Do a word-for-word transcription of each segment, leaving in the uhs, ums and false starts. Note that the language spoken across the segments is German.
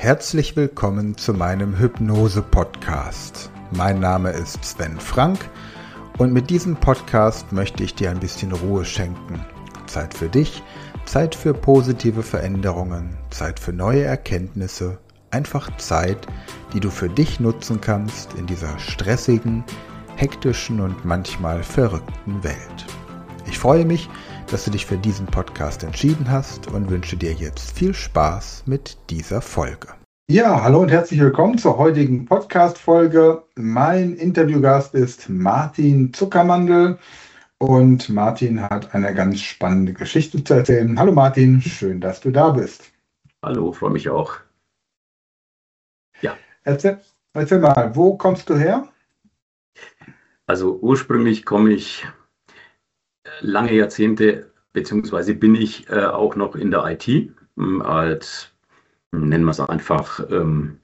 Herzlich willkommen zu meinem Hypnose-Podcast. Mein Name ist Sven Frank und mit diesem Podcast möchte ich dir ein bisschen Ruhe schenken. Zeit für dich, Zeit für positive Veränderungen, Zeit für neue Erkenntnisse, einfach Zeit, die du für dich nutzen kannst in dieser stressigen, hektischen und manchmal verrückten Welt. Ich freue mich, dass du dich für diesen Podcast entschieden hast und wünsche dir jetzt viel Spaß mit dieser Folge. Ja, hallo und herzlich willkommen zur heutigen Podcast-Folge. Mein Interviewgast ist Martin Zuckermandel und Martin hat eine ganz spannende Geschichte zu erzählen. Hallo Martin, schön, dass du da bist. Hallo, freue mich auch. Ja. Erzähl, erzähl mal, wo kommst du her? Also ursprünglich komme ich lange Jahrzehnte, beziehungsweise bin ich äh, auch noch in der I T ähm, als, nennen wir es einfach, ähm,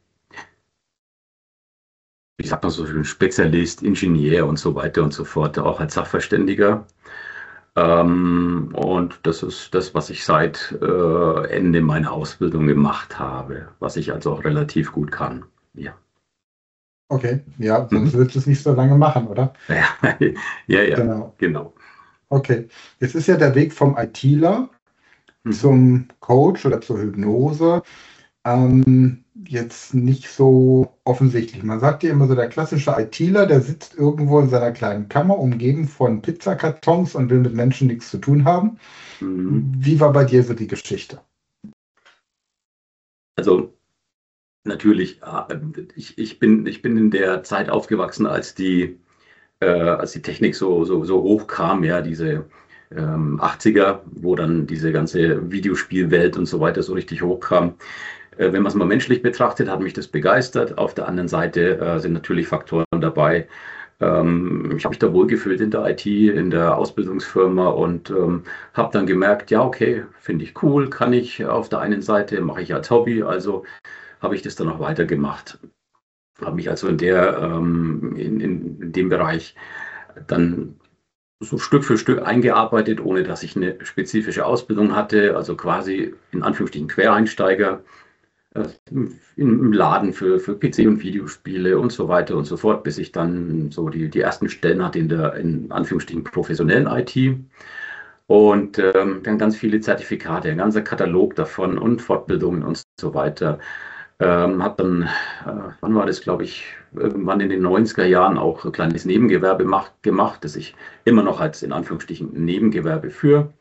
wie sagt man so schön, Spezialist, Ingenieur und so weiter und so fort, auch als Sachverständiger. Ähm, und das ist das, was ich seit äh, Ende meiner Ausbildung gemacht habe, was ich also auch relativ gut kann. Ja. Okay, ja, sonst mhm. würdest du es nicht so lange machen, oder? Ja, ja, ja, genau. genau. Okay, jetzt ist ja der Weg vom ITler mhm. zum Coach oder zur Hypnose ähm, jetzt nicht so offensichtlich. Man sagt ja immer so, der klassische ITler, der sitzt irgendwo in seiner kleinen Kammer, umgeben von Pizzakartons und will mit Menschen nichts zu tun haben. Mhm. Wie war bei dir so die Geschichte? Also natürlich, ich, ich, bin, ich bin in der Zeit aufgewachsen, als die, äh, als die Technik so, so, so hoch kam, ja, diese ähm, achtziger, wo dann diese ganze Videospielwelt und so weiter so richtig hochkam. Äh, wenn man es mal menschlich betrachtet, hat mich das begeistert. Auf der anderen Seite äh, sind natürlich Faktoren dabei. Ähm, ich habe mich da wohlgefühlt in der I T, in der Ausbildungsfirma und ähm, habe dann gemerkt, ja, okay, finde ich cool, kann ich auf der einen Seite, mache ich als Hobby, also habe ich das dann auch weitergemacht. Habe mich also in, der, ähm, in, in dem Bereich dann so Stück für Stück eingearbeitet, ohne dass ich eine spezifische Ausbildung hatte, also quasi in Anführungsstrichen Quereinsteiger äh, im Laden für, für P C und Videospiele und so weiter und so fort, bis ich dann so die, die ersten Stellen hatte in der in Anführungsstrichen professionellen I T. Und ähm, dann ganz viele Zertifikate, ein ganzer Katalog davon und Fortbildungen und so weiter. Ähm, habe dann, äh, wann war das, glaube ich, irgendwann in den neunziger Jahren auch ein kleines Nebengewerbe macht, gemacht, das ich immer noch als in Anführungsstrichen Nebengewerbe führe.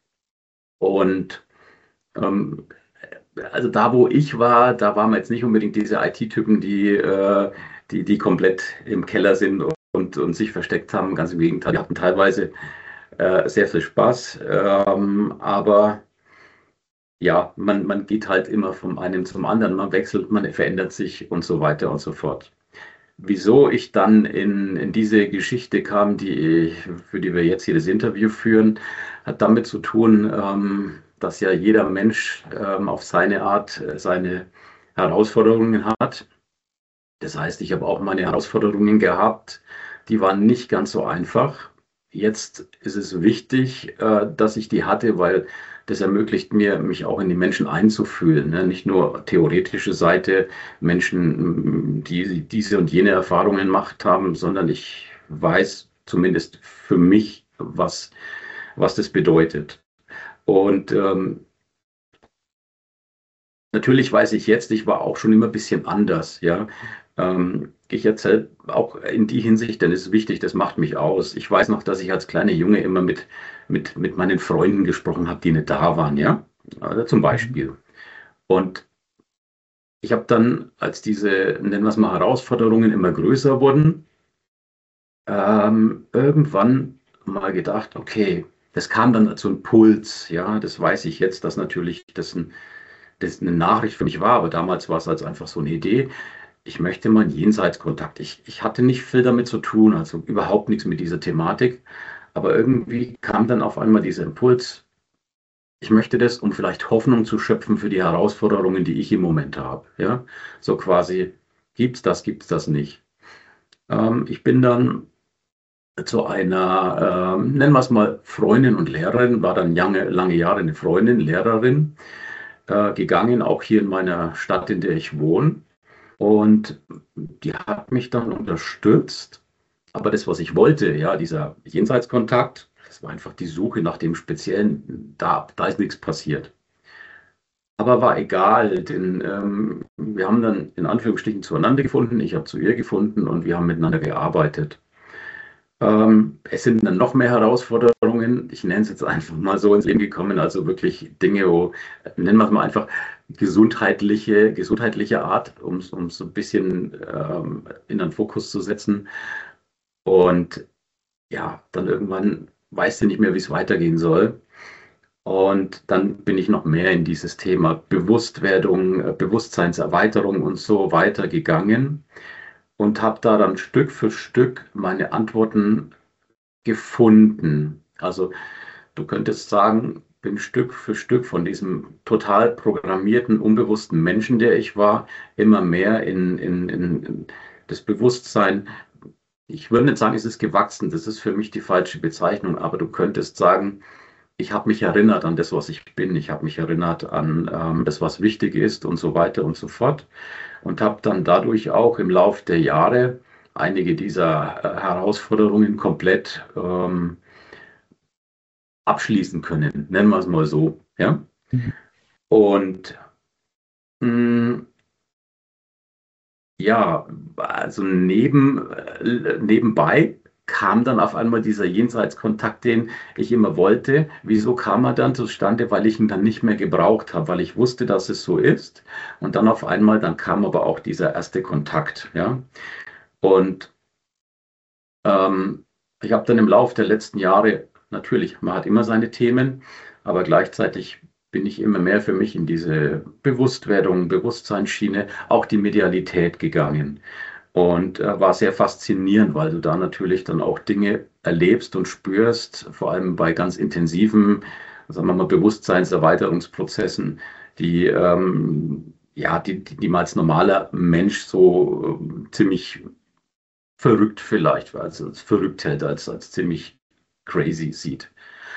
Und ähm, also da, wo ich war, da waren wir jetzt nicht unbedingt diese I T-Typen, die, äh, die, die komplett im Keller sind und, und sich versteckt haben. Ganz im Gegenteil, wir hatten teilweise äh, sehr viel Spaß, ähm, aber ja, man, man geht halt immer vom einen zum anderen, man wechselt, man verändert sich und so weiter und so fort. Wieso ich dann in, in diese Geschichte kam, die ich, für die wir jetzt hier das Interview führen, hat damit zu tun, ähm, dass ja jeder Mensch ähm, auf seine Art äh, seine Herausforderungen hat. Das heißt, ich habe auch meine Herausforderungen gehabt, die waren nicht ganz so einfach. Jetzt ist es wichtig, äh, dass ich die hatte, weil das ermöglicht mir, mich auch in die Menschen einzufühlen. Ne? Nicht nur theoretische Seite, Menschen, die diese und jene Erfahrungen gemacht haben, sondern ich weiß zumindest für mich, was, was das bedeutet. Und ähm, natürlich weiß ich jetzt, ich war auch schon immer ein bisschen anders, ja. Ähm, ich erzähle auch in die Hinsicht, denn es ist wichtig, das macht mich aus. Ich weiß noch, dass ich als kleiner Junge immer mit, mit, mit meinen Freunden gesprochen habe, die nicht da waren, ja. Also zum Beispiel. Und ich habe dann, als diese, nennen wir es mal, Herausforderungen immer größer wurden, ähm, irgendwann mal gedacht, okay, das kam dann zu einem Puls, ja, das weiß ich jetzt, dass natürlich das ein das eine Nachricht für mich war, aber damals war es als einfach so eine Idee. Ich möchte mal einen Jenseitskontakt. Ich, ich hatte nicht viel damit zu tun, also überhaupt nichts mit dieser Thematik. Aber irgendwie kam dann auf einmal dieser Impuls, ich möchte das, um vielleicht Hoffnung zu schöpfen für die Herausforderungen, die ich im Moment habe. Ja? So quasi, gibt's das, gibt's das nicht. Ähm, ich bin dann zu einer, ähm, nennen wir es mal, Freundin und Lehrerin, war dann lange, lange Jahre eine Freundin, Lehrerin. äh, gegangen, auch hier in meiner Stadt, in der ich wohne. Und die hat mich dann unterstützt. Aber das, was ich wollte, ja, dieser Jenseitskontakt, das war einfach die Suche nach dem Speziellen. Da, da ist nichts passiert. Aber war egal, denn ähm, wir haben dann in Anführungsstrichen zueinander gefunden. Ich habe zu ihr gefunden und wir haben miteinander gearbeitet. Ähm, es sind dann noch mehr Herausforderungen, ich nenne es jetzt einfach mal so ins Leben gekommen, also wirklich Dinge, wo, nennen wir es mal einfach gesundheitliche, gesundheitliche Art, um es so ein bisschen ähm, in den Fokus zu setzen. Und ja, dann irgendwann weißt du nicht mehr, wie es weitergehen soll. Und dann bin ich noch mehr in dieses Thema Bewusstwerdung, äh, Bewusstseinserweiterung und so weiter gegangen und habe da dann Stück für Stück meine Antworten gefunden. Also du könntest sagen, bin Stück für Stück von diesem total programmierten, unbewussten Menschen, der ich war, immer mehr in, in, in das Bewusstsein. Ich würde nicht sagen, es ist gewachsen, das ist für mich die falsche Bezeichnung, aber du könntest sagen, ich habe mich erinnert an das, was ich bin. Ich habe mich erinnert an ähm, das, was wichtig ist und so weiter und so fort. Und habe dann dadurch auch im Laufe der Jahre einige dieser äh, Herausforderungen komplett ähm, abschließen können. Nennen wir es mal so. Ja? Mhm. Und mh, ja, also neben, äh, nebenbei kam dann auf einmal dieser Jenseitskontakt, den ich immer wollte. Wieso kam er dann zustande? Weil ich ihn dann nicht mehr gebraucht habe, weil ich wusste, dass es so ist. Und dann auf einmal, dann kam aber auch dieser erste Kontakt. Ja? Und ähm, ich habe dann im Laufe der letzten Jahre, natürlich, man hat immer seine Themen, aber gleichzeitig bin ich immer mehr für mich in diese Bewusstwerdung, Bewusstseinsschiene, auch die Medialität gegangen. Und äh, war sehr faszinierend, weil du da natürlich dann auch Dinge erlebst und spürst, vor allem bei ganz intensiven, sagen wir mal, Bewusstseinserweiterungsprozessen, die, ähm, ja, die, die, die man als normaler Mensch so äh, ziemlich verrückt vielleicht, also als verrückt hält, als, als ziemlich crazy sieht.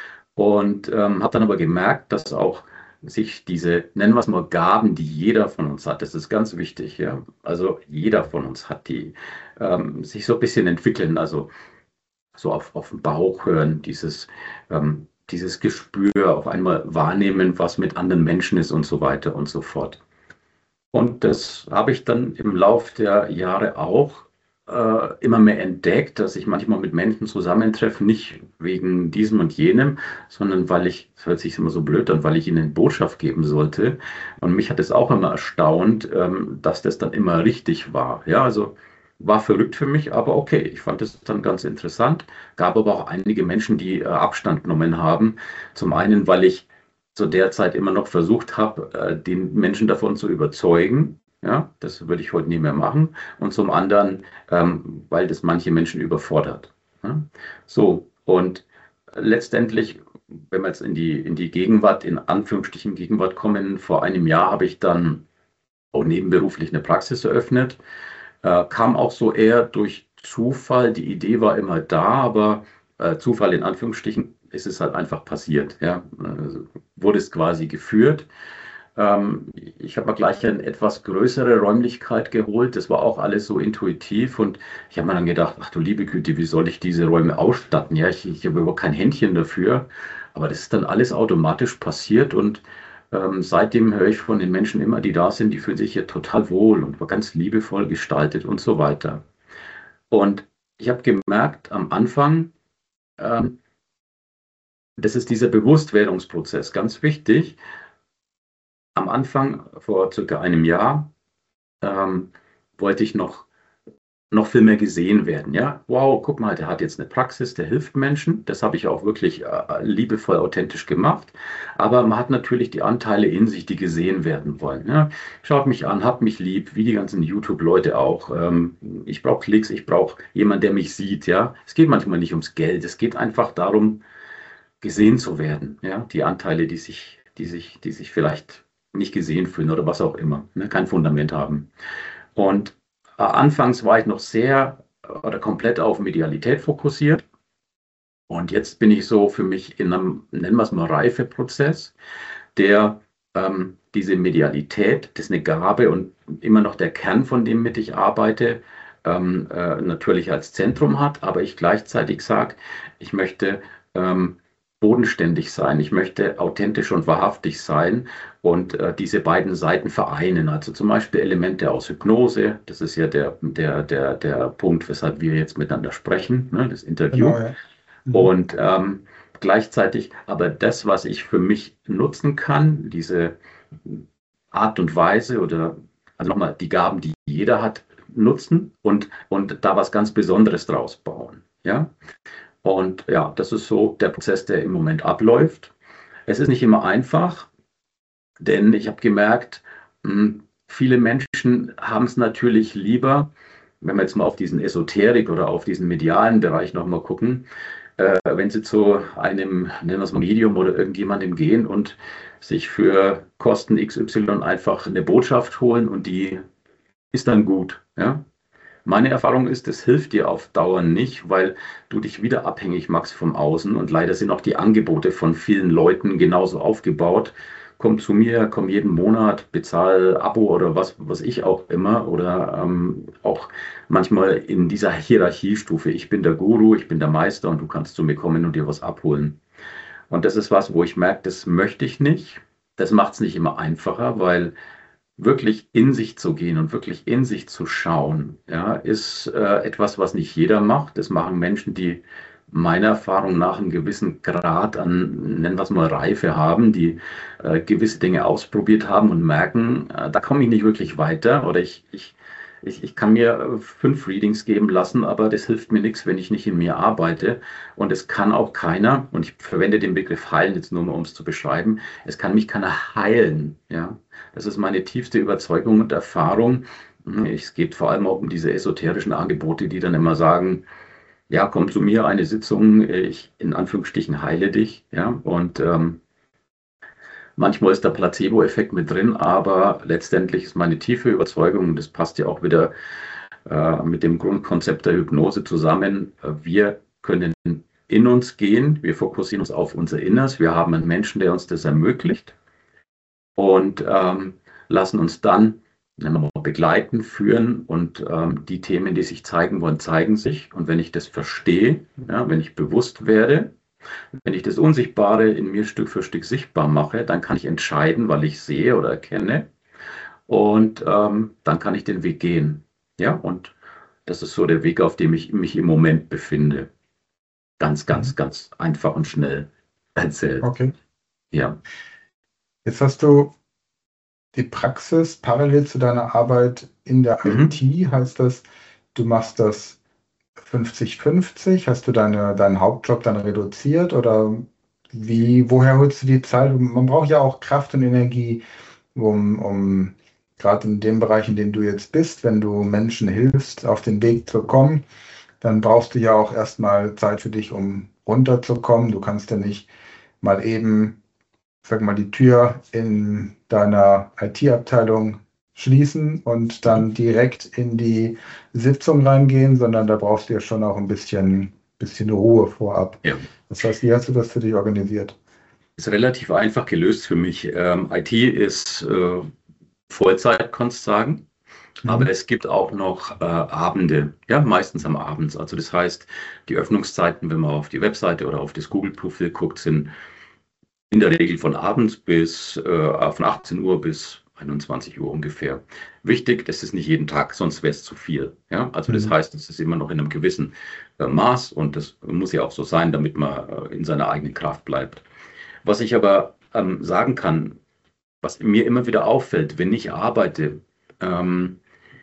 Und ähm, habe dann aber gemerkt, dass auch sich diese, nennen wir es mal, Gaben, die jeder von uns hat, das ist ganz wichtig, ja. Also jeder von uns hat die, ähm, sich so ein bisschen entwickeln, also so auf, auf den Bauch hören, dieses, ähm, dieses Gespür, auf einmal wahrnehmen, was mit anderen Menschen ist und so weiter und so fort. Und das habe ich dann im Lauf der Jahre auch äh, immer mehr entdeckt, dass ich manchmal mit Menschen zusammentreffe, nicht wegen diesem und jenem, sondern weil ich, das hört sich immer so blöd an, weil ich ihnen Botschaft geben sollte. Und mich hat es auch immer erstaunt, ähm, dass das dann immer richtig war. Ja, also war verrückt für mich, aber okay, ich fand es dann ganz interessant. Gab aber auch einige Menschen, die äh, Abstand genommen haben. Zum einen, weil ich zu der Zeit immer noch versucht habe, äh, den Menschen davon zu überzeugen. Ja, das würde ich heute nie mehr machen. Und zum anderen, ähm, weil das manche Menschen überfordert. Ja? So, und letztendlich, wenn wir jetzt in die, in die Gegenwart, in Anführungsstrichen Gegenwart kommen, vor einem Jahr habe ich dann auch nebenberuflich eine Praxis eröffnet. Äh, kam auch so eher durch Zufall. Die Idee war immer da, aber äh, Zufall in Anführungsstrichen ist es halt einfach passiert. Ja? Also, wurde es quasi geführt. Ähm, ich habe mir gleich eine etwas größere Räumlichkeit geholt. Das war auch alles so intuitiv und ich habe mir dann gedacht, ach du liebe Güte, wie soll ich diese Räume ausstatten? Ja, ich, ich habe überhaupt kein Händchen dafür. Aber das ist dann alles automatisch passiert und ähm, seitdem höre ich von den Menschen immer, die da sind, die fühlen sich hier total wohl und war ganz liebevoll gestaltet und so weiter. Und ich habe gemerkt am Anfang, ähm, das ist dieser Bewusstwerdungsprozess, ganz wichtig. Am Anfang, vor circa einem Jahr, ähm, wollte ich noch, noch viel mehr gesehen werden. Ja, wow, guck mal, der hat jetzt eine Praxis, der hilft Menschen. Das habe ich auch wirklich äh, liebevoll, authentisch gemacht. Aber man hat natürlich die Anteile in sich, die gesehen werden wollen. Ja, schaut mich an, habt mich lieb, wie die ganzen YouTube-Leute auch. Ähm, ich brauche Klicks, ich brauche jemanden, der mich sieht. Ja, es geht manchmal nicht ums Geld, es geht einfach darum, gesehen zu werden. Ja, die Anteile, die sich, die sich, die sich vielleicht nicht gesehen fühlen oder was auch immer, ne, kein Fundament haben. Und äh, anfangs war ich noch sehr äh, oder komplett auf Medialität fokussiert. Und jetzt bin ich so für mich in einem, nennen wir es mal, Reifeprozess, der ähm, diese Medialität, das ist eine Gabe und immer noch der Kern, von dem mit ich arbeite, ähm, äh, natürlich als Zentrum hat, aber ich gleichzeitig sage, ich möchte ähm, bodenständig sein, ich möchte authentisch und wahrhaftig sein und äh, diese beiden Seiten vereinen. Also zum Beispiel Elemente aus Hypnose, das ist ja der, der, der, der Punkt, weshalb wir jetzt miteinander sprechen, ne, das Genau, Interview. ja. Mhm. Und ähm, gleichzeitig aber das, was ich für mich nutzen kann, diese Art und Weise oder also nochmal die Gaben, die jeder hat, nutzen und, und da was ganz Besonderes draus bauen. Ja? Und ja, das ist so der Prozess, der im Moment abläuft. Es ist nicht immer einfach, denn ich habe gemerkt, mh, viele Menschen haben es natürlich lieber, wenn wir jetzt mal auf diesen Esoterik oder auf diesen medialen Bereich nochmal gucken, äh, wenn Sie zu einem, nennen wir es mal Medium oder irgendjemandem gehen und sich für Kosten X Y einfach eine Botschaft holen und die ist dann gut. Ja? Meine Erfahrung ist, das hilft dir auf Dauer nicht, weil du dich wieder abhängig machst vom Außen und leider sind auch die Angebote von vielen Leuten genauso aufgebaut. Komm zu mir, komm jeden Monat, bezahl Abo oder was, was ich auch immer oder ähm, auch manchmal in dieser Hierarchiestufe. Ich bin der Guru, ich bin der Meister und du kannst zu mir kommen und dir was abholen. Und das ist was, wo ich merke, das möchte ich nicht. Das macht es nicht immer einfacher, weil wirklich in sich zu gehen und wirklich in sich zu schauen, ja, ist äh, etwas, was nicht jeder macht. Das machen Menschen, die meiner Erfahrung nach einen gewissen Grad an, nennen wir es mal, Reife haben, die äh, gewisse Dinge ausprobiert haben und merken, äh, da komme ich nicht wirklich weiter oder ich, ich, ich, ich kann mir äh, fünf Readings geben lassen, aber das hilft mir nichts, wenn ich nicht in mir arbeite. Und es kann auch keiner, und ich verwende den Begriff heilen jetzt nur mal, um es zu beschreiben, es kann mich keiner heilen, ja. Das ist meine tiefste Überzeugung und Erfahrung. Es geht vor allem auch um diese esoterischen Angebote, die dann immer sagen, ja, komm zu mir, eine Sitzung, ich in Anführungsstrichen heile dich. Ja, und ähm, manchmal ist der Placebo-Effekt mit drin, aber letztendlich ist meine tiefe Überzeugung, und das passt ja auch wieder äh, mit dem Grundkonzept der Hypnose zusammen, äh, wir können in uns gehen, wir fokussieren uns auf unser Inneres, wir haben einen Menschen, der uns das ermöglicht und ähm, lassen uns dann begleiten, führen und ähm, die Themen, die sich zeigen wollen, zeigen sich. Und wenn ich das verstehe, ja, wenn ich bewusst werde, wenn ich das Unsichtbare in mir Stück für Stück sichtbar mache, dann kann ich entscheiden, weil ich sehe oder erkenne und ähm, dann kann ich den Weg gehen. Ja, und das ist so der Weg, auf dem ich mich im Moment befinde. Ganz, ganz, Mhm. ganz einfach und schnell erzählt. Okay. Ja. Jetzt hast du die Praxis parallel zu deiner Arbeit in der Mhm. I T, heißt das, du machst das fünfzig fünfzig? Hast du deine, deinen Hauptjob dann reduziert oder wie, woher holst du die Zeit? Man braucht ja auch Kraft und Energie, um, um gerade in dem Bereich, in dem du jetzt bist, wenn du Menschen hilfst, auf den Weg zu kommen, dann brauchst du ja auch erstmal Zeit für dich, um runterzukommen. Du kannst ja nicht mal eben, sag mal, die Tür in deiner I T-Abteilung schließen und dann direkt in die Sitzung reingehen, sondern da brauchst du ja schon auch ein bisschen, bisschen Ruhe vorab. Ja. Das heißt, wie hast du das für dich organisiert? Ist relativ einfach gelöst für mich. Ähm, I T ist äh, Vollzeit, kannst du sagen. Aber Mhm. es gibt auch noch äh, Abende, ja, meistens am Abend. Also das heißt, die Öffnungszeiten, wenn man auf die Webseite oder auf das Google-Profil guckt, sind in der Regel von abends bis äh, von achtzehn Uhr bis einundzwanzig Uhr ungefähr. Wichtig, das ist nicht jeden Tag, sonst wäre es zu viel. Ja? Also das Mhm. heißt, es ist immer noch in einem gewissen äh, Maß und das muss ja auch so sein, damit man äh, in seiner eigenen Kraft bleibt. Was ich aber ähm, sagen kann, was mir immer wieder auffällt, wenn ich arbeite, ähm,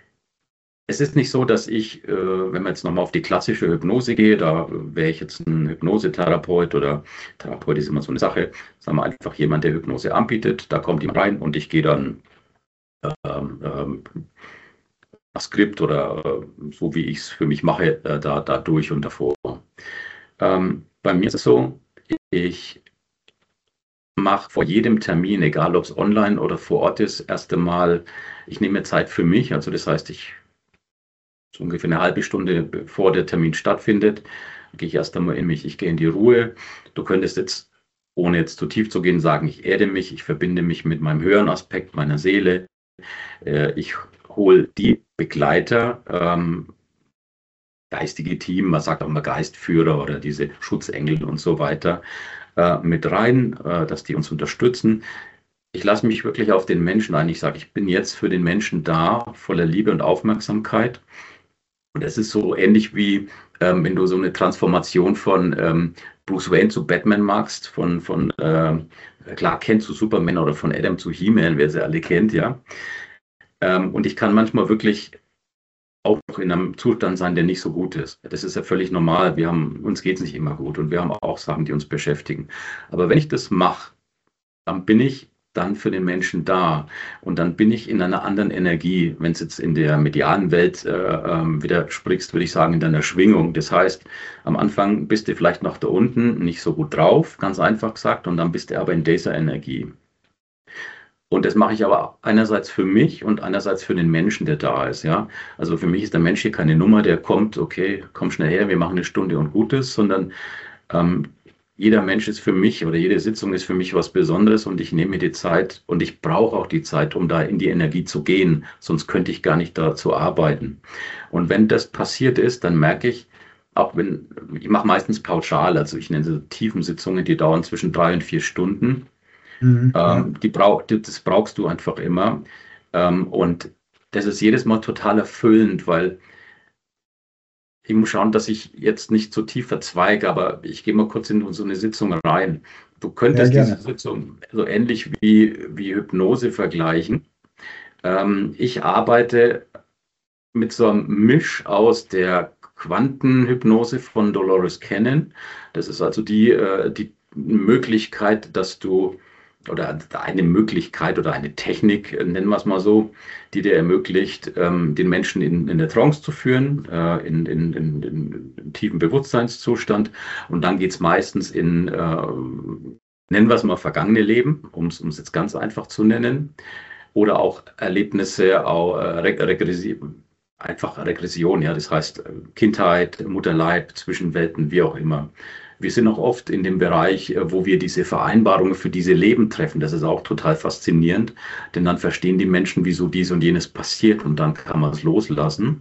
es ist nicht so, dass ich, äh, wenn man jetzt nochmal auf die klassische Hypnose gehe, da wäre ich jetzt ein Hypnosetherapeut oder Therapeut ist immer so eine Sache, sagen wir einfach jemand, der Hypnose anbietet, da kommt jemand rein und ich gehe dann ähm, ähm, nach Skript oder äh, so wie ich es für mich mache, äh, da, da durch und davor. Ähm, bei mir ist es so, ich mache vor jedem Termin, egal ob es online oder vor Ort ist, erst einmal, ich nehme mir Zeit für mich. Also das heißt, ich so ungefähr eine halbe Stunde bevor der Termin stattfindet, gehe ich erst einmal in mich, ich gehe in die Ruhe. Du könntest jetzt ohne jetzt zu tief zu gehen, sagen, ich erde mich, ich verbinde mich mit meinem höheren Aspekt meiner Seele. Äh, ich hole die Begleiter, ähm, geistige Team, man sagt auch immer Geistführer oder diese Schutzengel und so weiter, äh, mit rein, äh, dass die uns unterstützen. Ich lasse mich wirklich auf den Menschen ein. Ich sage, ich bin jetzt für den Menschen da, voller Liebe und Aufmerksamkeit. Und das ist so ähnlich wie, ähm, wenn du so eine Transformation von ähm, Bruce Wayne zu Batman magst, von, von ähm, Clark Kent zu Superman oder von Adam zu He-Man, wer sie alle kennt, ja. Ähm, und ich kann manchmal wirklich auch in einem Zustand sein, der nicht so gut ist. Das ist ja völlig normal. Wir haben, uns geht es nicht immer gut und wir haben auch Sachen, die uns beschäftigen. Aber wenn ich das mache, dann bin ich dann für den Menschen da. Und dann bin ich in einer anderen Energie. Wenn es jetzt in der medialen Welt äh, ähm, widersprichst, würde ich sagen, in deiner Schwingung. Das heißt, am Anfang bist du vielleicht noch da unten, nicht so gut drauf, ganz einfach gesagt, und dann bist du aber in dieser Energie. Und das mache ich aber einerseits für mich und einerseits für den Menschen, der da ist, ja. Also für mich ist der Mensch hier keine Nummer, der kommt, okay, komm schnell her, wir machen eine Stunde und gut ist, sondern ähm, jeder Mensch ist für mich oder jede Sitzung ist für mich was Besonderes und ich nehme mir die Zeit und ich brauche auch die Zeit, um da in die Energie zu gehen, sonst könnte ich gar nicht dazu arbeiten. Und wenn das passiert ist, dann merke ich, auch wenn, ich mache meistens pauschal, also ich nenne sie tiefen Sitzungen, die dauern zwischen drei und vier Stunden. Mhm, ja. Ähm, die brauch, das brauchst du einfach immer. Ähm, und das ist jedes Mal total erfüllend, weil ich muss schauen, dass ich jetzt nicht zu tief verzweige, aber ich gehe mal kurz in so eine Sitzung rein. Du Ja, könntest diese gerne. Sitzung so ähnlich wie, wie Hypnose vergleichen. Ähm, ich arbeite mit so einem Misch aus der Quantenhypnose von Dolores Cannon. Das ist also die, äh, die Möglichkeit, dass du, oder eine Möglichkeit oder eine Technik, äh, nennen wir es mal so, die dir ermöglicht, ähm, den Menschen in, in der Trance zu führen, äh, in, in, in, in, in tiefen Bewusstseinszustand. Und dann geht es meistens in, äh, nennen wir es mal, vergangene Leben, um es jetzt ganz einfach zu nennen, oder auch Erlebnisse, auch äh, regressiv, einfach Regression, ja, das heißt äh, Kindheit, Mutterleib, Zwischenwelten, wie auch immer. Wir sind auch oft in dem Bereich, äh, wo wir diese Vereinbarungen für diese Leben treffen. Das ist auch total faszinierend, denn dann verstehen die Menschen, wieso dies und jenes passiert und dann kann man es loslassen.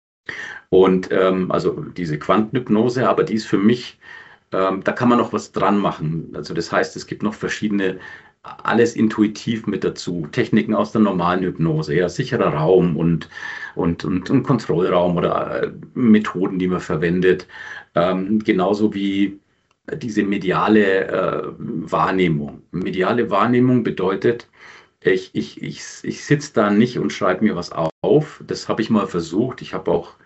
Und ähm, also diese Quantenhypnose, aber die ist für mich, ähm, da kann man noch was dran machen. Also das heißt, es gibt noch verschiedene, alles intuitiv mit dazu. Techniken aus der normalen Hypnose, ja, sicherer Raum und, und, und, und Kontrollraum oder äh, Methoden, die man verwendet. Ähm, genauso wie diese mediale äh, Wahrnehmung. Mediale Wahrnehmung bedeutet, ich, ich, ich, ich sitze da nicht und schreibe mir was auf. Das habe ich mal versucht. Ich habe auch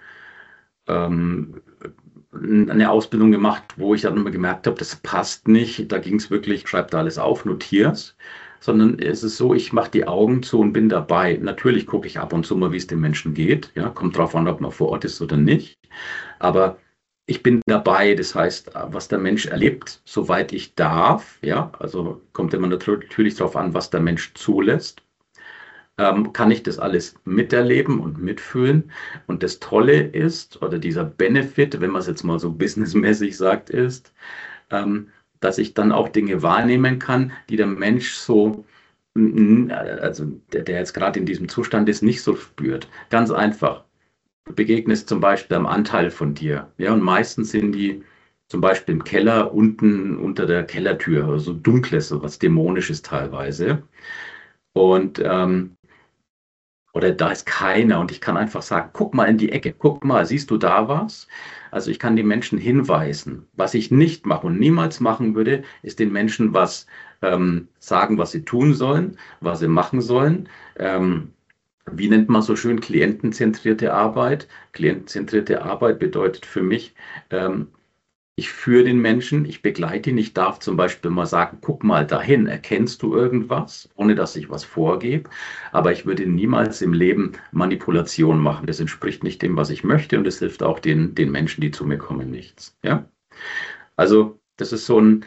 ähm, eine Ausbildung gemacht, wo ich dann immer gemerkt habe, das passt nicht. Da ging es wirklich, schreib da alles auf, notier's. Sondern es ist so, ich mache die Augen zu und bin dabei. Natürlich gucke ich ab und zu mal, wie es den Menschen geht. Ja, kommt drauf an, ob man vor Ort ist oder nicht. Aber ich bin dabei, das heißt, was der Mensch erlebt, soweit ich darf, ja, also kommt immer natürlich darauf an, was der Mensch zulässt, ähm, kann ich das alles miterleben und mitfühlen. Und das Tolle ist, oder dieser Benefit, wenn man es jetzt mal so businessmäßig sagt, ist, ähm, dass ich dann auch Dinge wahrnehmen kann, die der Mensch so, mm, also der, der jetzt gerade in diesem Zustand ist, nicht so spürt. Ganz einfach. Du begegnest zum Beispiel einem Anteil von dir. Ja, und meistens sind die zum Beispiel im Keller, unten unter der Kellertür, so also dunkles, so was Dämonisches teilweise. Und ähm, oder da ist keiner und ich kann einfach sagen, guck mal in die Ecke, guck mal, siehst du da was? Also ich kann die Menschen hinweisen. Was ich nicht mache und niemals machen würde, ist den Menschen was ähm, sagen, was sie tun sollen, was sie machen sollen. Ähm, wie nennt man so schön klientenzentrierte Arbeit? Klientenzentrierte Arbeit bedeutet für mich, ähm, ich führe den Menschen, ich begleite ihn. Ich darf zum Beispiel mal sagen, guck mal dahin, erkennst du irgendwas, ohne dass ich was vorgebe. Aber ich würde niemals im Leben Manipulation machen. Das entspricht nicht dem, was ich möchte und es hilft auch den, den Menschen, die zu mir kommen, nichts. Ja? Also das ist so ein,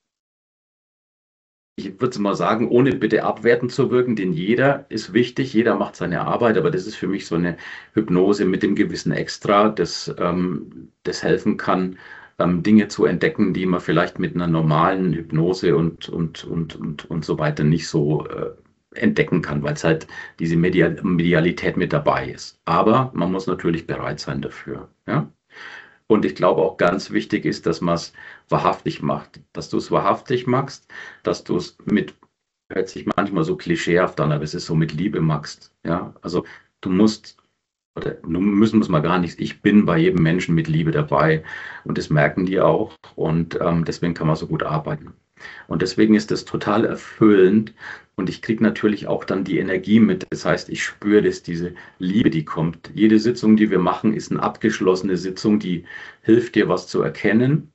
ich würde mal sagen, ohne bitte abwertend zu wirken, denn jeder ist wichtig, jeder macht seine Arbeit, aber das ist für mich so eine Hypnose mit dem gewissen Extra, das, ähm, das helfen kann, ähm, Dinge zu entdecken, die man vielleicht mit einer normalen Hypnose und, und, und, und, und so weiter nicht so äh, entdecken kann, weil es halt diese Medial Medialität mit dabei ist. Aber man muss natürlich bereit sein dafür. Ja? Und ich glaube auch ganz wichtig ist, dass man es wahrhaftig macht, dass du es wahrhaftig machst, dass du es mit, hört sich manchmal so klischeehaft an, aber es ist so mit Liebe machst. Ja, also du musst, oder müssen muss man gar nichts, ich bin bei jedem Menschen mit Liebe dabei und das merken die auch und ähm, deswegen kann man so gut arbeiten. Und deswegen ist das total erfüllend und ich kriege natürlich auch dann die Energie mit. Das heißt, ich spüre das, diese Liebe, die kommt. Jede Sitzung, die wir machen, ist eine abgeschlossene Sitzung, die hilft dir, was zu erkennen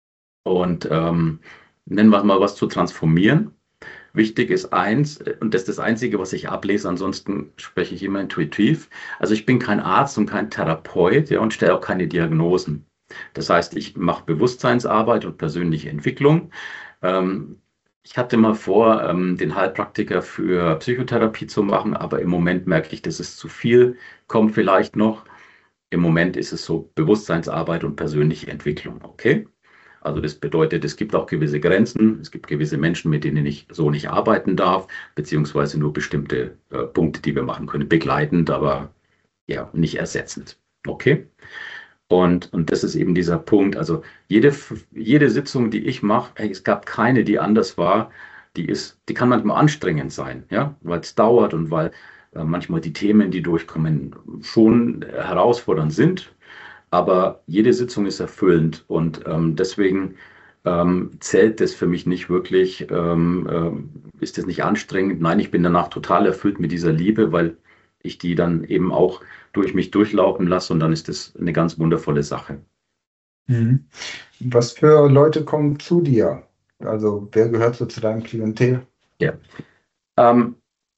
und ähm, nennen wir mal was zu transformieren. Wichtig ist eins, und das ist das Einzige, was ich ablese, ansonsten spreche ich immer intuitiv. Also ich bin kein Arzt und kein Therapeut, ja, und stelle auch keine Diagnosen. Das heißt, ich mache Bewusstseinsarbeit und persönliche Entwicklung. Ähm, ich hatte mal vor, ähm, den Heilpraktiker für Psychotherapie zu machen, aber im Moment merke ich, das ist zu viel, kommt vielleicht noch. Im Moment ist es so Bewusstseinsarbeit und persönliche Entwicklung, okay? Also das bedeutet, es gibt auch gewisse Grenzen, es gibt gewisse Menschen, mit denen ich so nicht arbeiten darf, beziehungsweise nur bestimmte äh, Punkte, die wir machen können, begleitend, aber ja, nicht ersetzend. Okay? Und, und das ist eben dieser Punkt. Also jede, jede Sitzung, die ich mache, hey, es gab keine, die anders war, die ist, die kann manchmal anstrengend sein, ja, weil es dauert und weil äh, manchmal die Themen, die durchkommen, schon herausfordernd sind. Aber jede Sitzung ist erfüllend und ähm, deswegen ähm, zählt das für mich nicht wirklich, ähm, ähm, ist das nicht anstrengend. Nein, ich bin danach total erfüllt mit dieser Liebe, weil ich die dann eben auch durch mich durchlaufen lasse und dann ist das eine ganz wundervolle Sache. Mhm. Was für Leute kommen zu dir? Also wer gehört so zu deinem Klientel? Ja. Ähm,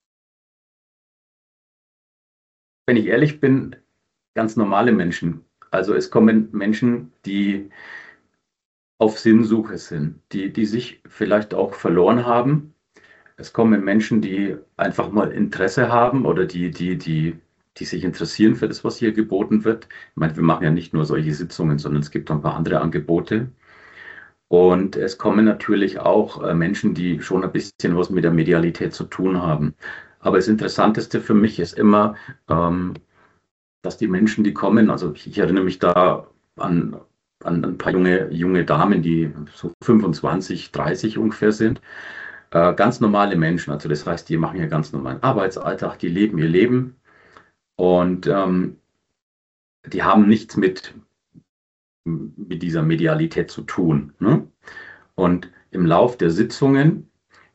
wenn ich ehrlich bin, ganz normale Menschen. Also es kommen Menschen, die auf Sinnsuche sind, die, die sich vielleicht auch verloren haben. Es kommen Menschen, die einfach mal Interesse haben oder die, die, die, die sich interessieren für das, was hier geboten wird. Ich meine, wir machen ja nicht nur solche Sitzungen, sondern es gibt auch ein paar andere Angebote. Und es kommen natürlich auch äh, Menschen, die schon ein bisschen was mit der Medialität zu tun haben. Aber das Interessanteste für mich ist immer, ähm, dass die Menschen, die kommen, also ich, ich erinnere mich da an, an ein paar junge, junge Damen, die so fünfundzwanzig, dreißig ungefähr sind, äh, ganz normale Menschen. Also das heißt, die machen ja ganz normalen Arbeitsalltag, die leben ihr Leben und ähm, die haben nichts mit, mit dieser Medialität zu tun. Ne? Und im Lauf der Sitzungen,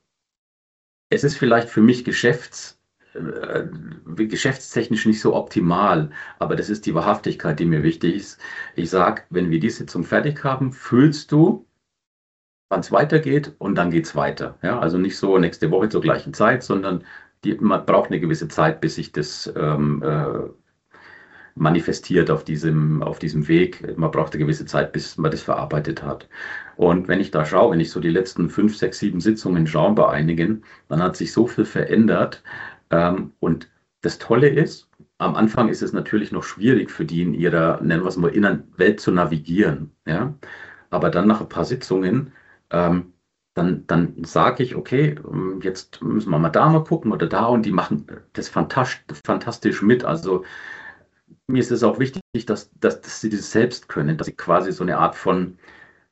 es ist vielleicht für mich geschäfts, äh, geschäftstechnisch nicht so optimal, aber das ist die Wahrhaftigkeit, die mir wichtig ist. Ich sage, wenn wir die Sitzung fertig haben, fühlst du, wann es weitergeht und dann geht es weiter. Ja, also nicht so nächste Woche zur gleichen Zeit, sondern die, man braucht eine gewisse Zeit, bis sich das ähm, äh, manifestiert auf diesem, auf diesem Weg. Man braucht eine gewisse Zeit, bis man das verarbeitet hat. Und wenn ich da schaue, wenn ich so die letzten fünf, sechs, sieben Sitzungen schaue bei einigen, dann hat sich so viel verändert. Ähm, und das Tolle ist, am Anfang ist es natürlich noch schwierig für die in ihrer, nennen wir es mal, inneren Welt zu navigieren. Ja? Aber dann nach ein paar Sitzungen, ähm, dann, dann sage ich, okay, ähm, jetzt müssen wir mal da mal gucken oder da und die machen das fantastisch, fantastisch mit. Also mir ist es auch wichtig, dass, dass, dass sie das selbst können, dass sie quasi so eine Art von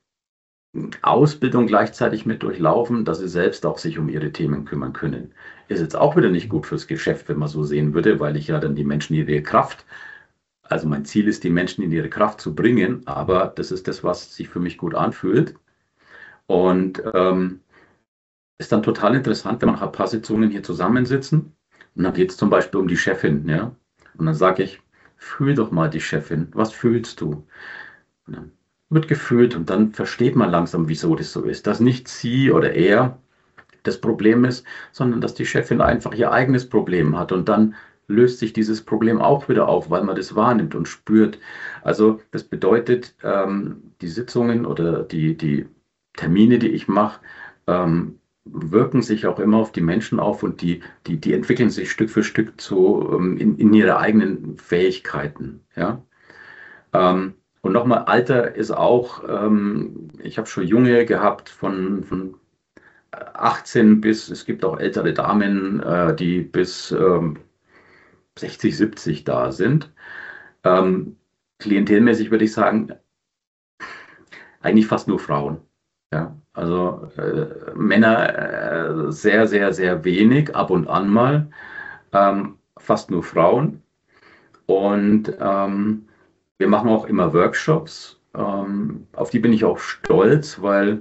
Ausbildung gleichzeitig mit durchlaufen, dass sie selbst auch sich um ihre Themen kümmern können. Ist jetzt auch wieder nicht gut fürs Geschäft, wenn man so sehen würde, weil ich ja dann die Menschen in ihre Kraft, also mein Ziel ist, die Menschen in ihre Kraft zu bringen, aber das ist das, was sich für mich gut anfühlt. Und ähm, ist dann total interessant, wenn man nach ein paar Sitzungen hier zusammensitzen und dann geht es zum Beispiel um die Chefin, ja. Und dann sage ich, fühl doch mal die Chefin, was fühlst du? Und dann wird gefühlt und dann versteht man langsam, wieso das so ist. Dass nicht sie oder er das Problem ist, sondern dass die Chefin einfach ihr eigenes Problem hat und dann löst sich dieses Problem auch wieder auf, weil man das wahrnimmt und spürt. Also das bedeutet, ähm, die Sitzungen oder die, die Termine, die ich mache, ähm, wirken sich auch immer auf die Menschen auf und die, die, die entwickeln sich Stück für Stück zu, ähm, in, in ihre eigenen Fähigkeiten. Ja? Ähm, Und nochmal, Alter ist auch, ähm, ich habe schon Junge gehabt von, von achtzehn bis, es gibt auch ältere Damen, äh, die bis ähm, sechzig, siebzig da sind. Ähm, klientelmäßig würde ich sagen, eigentlich fast nur Frauen. Ja, also äh, Männer äh, sehr, sehr, sehr wenig, ab und an mal, ähm, fast nur Frauen. Und ähm, wir machen auch immer Workshops. Ähm, auf die bin ich auch stolz, weil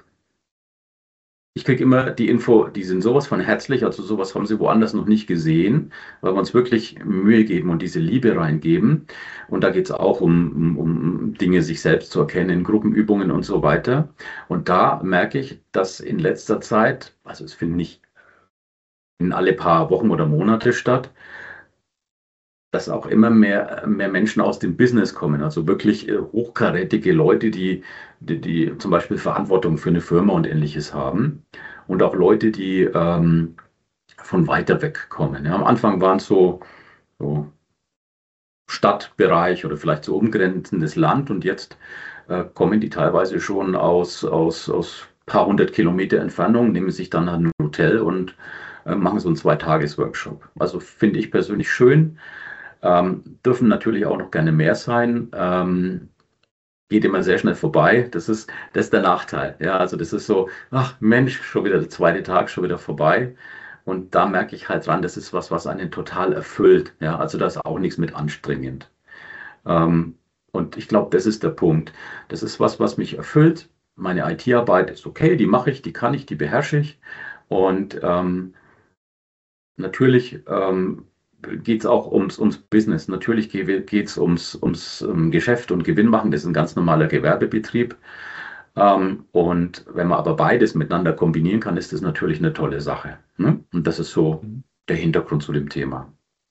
ich kriege immer die Info, die sind sowas von herzlich, also sowas haben sie woanders noch nicht gesehen, weil wir uns wirklich Mühe geben und diese Liebe reingeben. Und da geht es auch um, um, um Dinge, sich selbst zu erkennen, Gruppenübungen und so weiter. Und da merke ich, dass in letzter Zeit, also es findet nicht in alle paar Wochen oder Monate statt, dass auch immer mehr, mehr Menschen aus dem Business kommen, also wirklich äh, hochkarätige Leute, die, die, die zum Beispiel Verantwortung für eine Firma und ähnliches haben. Und auch Leute, die ähm, von weiter weg kommen. Ja, am Anfang waren es so, so Stadtbereich oder vielleicht so umgrenzendes Land und jetzt äh, kommen die teilweise schon aus, aus, aus paar hundert Kilometer Entfernung, nehmen sich dann ein Hotel und äh, machen so einen Zweitages-Workshop. Also finde ich persönlich schön. Ähm, dürfen natürlich auch noch gerne mehr sein. Ähm, geht immer sehr schnell vorbei. Das ist, das ist der Nachteil. Ja, also das ist so, ach Mensch, schon wieder der zweite Tag, schon wieder vorbei. Und da merke ich halt dran, das ist was, was einen total erfüllt. Ja, also da ist auch nichts mit anstrengend. Ähm, und ich glaube, das ist der Punkt. Das ist was, was mich erfüllt. Meine I T-Arbeit ist okay, die mache ich, die kann ich, die beherrsche ich. Und ähm, natürlich ähm, geht es auch ums, ums Business. Natürlich geht es ums, ums um Geschäft und Gewinn machen. Das ist ein ganz normaler Gewerbebetrieb. Ähm, und wenn man aber beides miteinander kombinieren kann, ist das natürlich eine tolle Sache. Ne? Und das ist so der Hintergrund zu dem Thema.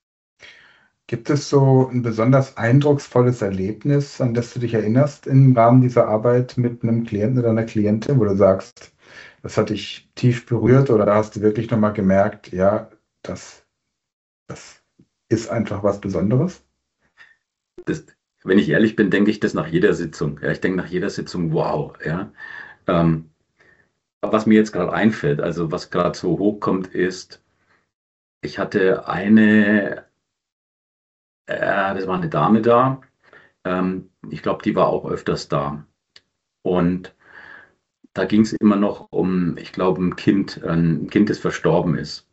Gibt es so ein besonders eindrucksvolles Erlebnis, an das du dich erinnerst im Rahmen dieser Arbeit mit einem Klienten oder einer Klientin, wo du sagst, das hat dich tief berührt oder da hast du wirklich nochmal gemerkt, ja, das, das ist einfach was Besonderes? Das, wenn ich ehrlich bin, denke ich das nach jeder Sitzung. Ja, ich denke nach jeder Sitzung, wow. Ja. Ähm, was mir jetzt gerade einfällt, also was gerade so hochkommt, ist, ich hatte eine, äh, das war eine Dame da, ähm, ich glaube, die war auch öfters da. Und da ging es immer noch um, ich glaube, ein Kind, ein Kind, das verstorben ist.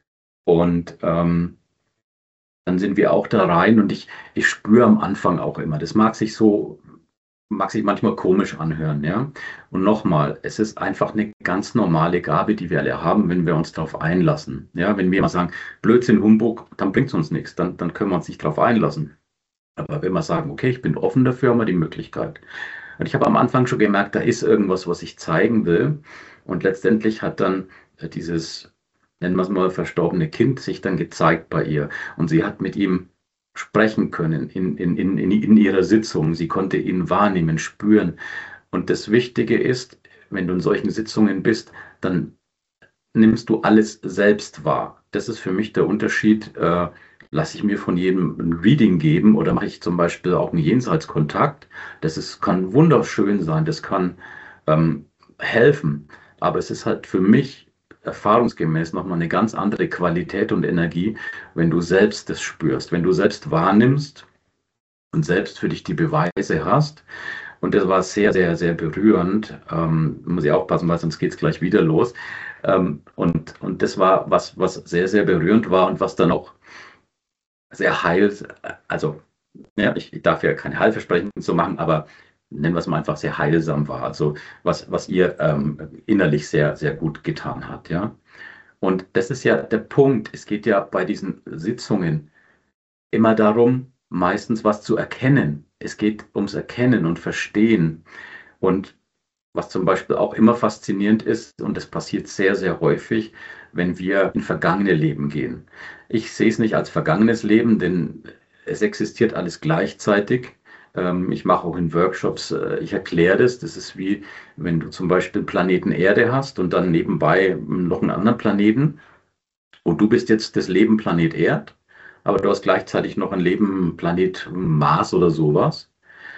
Und ähm, dann sind wir auch da rein und ich, ich spüre am Anfang auch immer, das mag sich so, mag sich manchmal komisch anhören, ja. Und nochmal, es ist einfach eine ganz normale Gabe, die wir alle haben, wenn wir uns darauf einlassen. Ja, wenn wir mal sagen, Blödsinn, Humbug, dann bringt es uns nichts, dann, dann können wir uns nicht darauf einlassen. Aber wenn wir sagen, okay, ich bin offen dafür, haben wir die Möglichkeit. Und ich habe am Anfang schon gemerkt, da ist irgendwas, was ich zeigen will. Und letztendlich hat dann äh, dieses, nennen wir es mal, verstorbene Kind sich dann gezeigt bei ihr. Und sie hat mit ihm sprechen können in, in, in, in, in ihrer Sitzung. Sie konnte ihn wahrnehmen, spüren. Und das Wichtige ist, wenn du in solchen Sitzungen bist, dann nimmst du alles selbst wahr. Das ist für mich der Unterschied. Äh, lasse ich mir von jedem ein Reading geben oder mache ich zum Beispiel auch einen Jenseitskontakt. Das ist, kann wunderschön sein, das kann ähm, helfen. Aber es ist halt für mich erfahrungsgemäß nochmal eine ganz andere Qualität und Energie, wenn du selbst das spürst, wenn du selbst wahrnimmst und selbst für dich die Beweise hast. Und das war sehr, sehr, sehr berührend. Ähm, muss ich aufpassen, weil sonst geht es gleich wieder los. Ähm, und, und das war was, was sehr, sehr berührend war und was dann auch sehr heil, also ja, ich, ich darf ja keine Heilversprechen so machen, aber nennen wir es mal einfach sehr heilsam war. Also was, was ihr ähm, innerlich sehr, sehr gut getan hat, ja. Und das ist ja der Punkt. Es geht ja bei diesen Sitzungen immer darum, meistens was zu erkennen. Es geht ums Erkennen und Verstehen. Und was zum Beispiel auch immer faszinierend ist, und das passiert sehr, sehr häufig, wenn wir in vergangene Leben gehen. Ich sehe es nicht als vergangenes Leben, denn es existiert alles gleichzeitig. Ähm, Ich mache auch in Workshops, äh, ich erkläre das. Das ist wie, wenn du zum Beispiel Planeten Erde hast und dann nebenbei noch einen anderen Planeten. Und du bist jetzt das Leben Planet Erd, aber du hast gleichzeitig noch ein Leben Planet Mars oder sowas.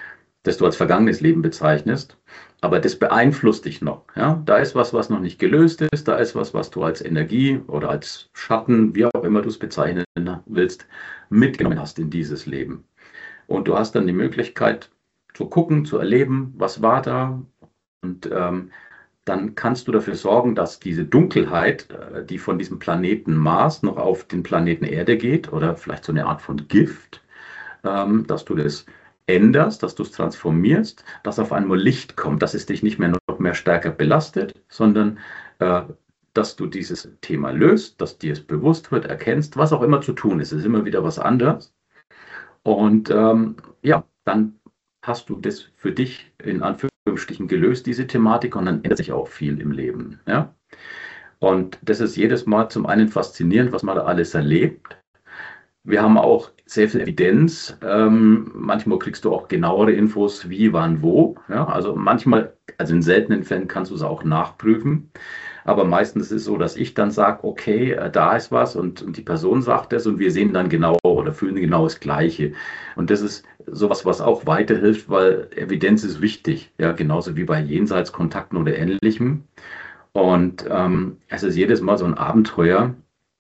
das du als vergangenes Leben bezeichnest. Aber das beeinflusst dich noch. Ja? Da ist was, was noch nicht gelöst ist. Da ist was, was du als Energie oder als Schatten, wie auch immer du es bezeichnen willst, mitgenommen hast in dieses Leben. Und du hast dann die Möglichkeit zu gucken, zu erleben, was war da. Und ähm, dann kannst du dafür sorgen, dass diese Dunkelheit, äh, die von diesem Planeten Mars noch auf den Planeten Erde geht, oder vielleicht so eine Art von Gift, ähm, dass du das änderst, dass du es transformierst, dass auf einmal Licht kommt, dass es dich nicht mehr noch mehr stärker belastet, sondern äh, dass du dieses Thema löst, dass dir es bewusst wird, erkennst, was auch immer zu tun ist. Es ist immer wieder was anderes. Und ähm, ja, dann hast du das für dich in Anführungsstrichen gelöst, diese Thematik, und dann ändert sich auch viel im Leben. Ja? Und das ist jedes Mal zum einen faszinierend, was man da alles erlebt. Wir haben auch sehr viel Evidenz. Ähm, manchmal kriegst du auch genauere Infos, wie, wann, wo. Ja? Also manchmal, also in seltenen Fällen kannst du es auch nachprüfen. Aber meistens ist es so, dass ich dann sage, okay, äh, da ist was, und, und die Person sagt das und wir sehen dann genau oder fühlen genau das Gleiche. Und das ist sowas, was auch weiterhilft, weil Evidenz ist wichtig, ja, genauso wie bei Jenseitskontakten oder Ähnlichem. Und ähm, es ist jedes Mal so ein Abenteuer.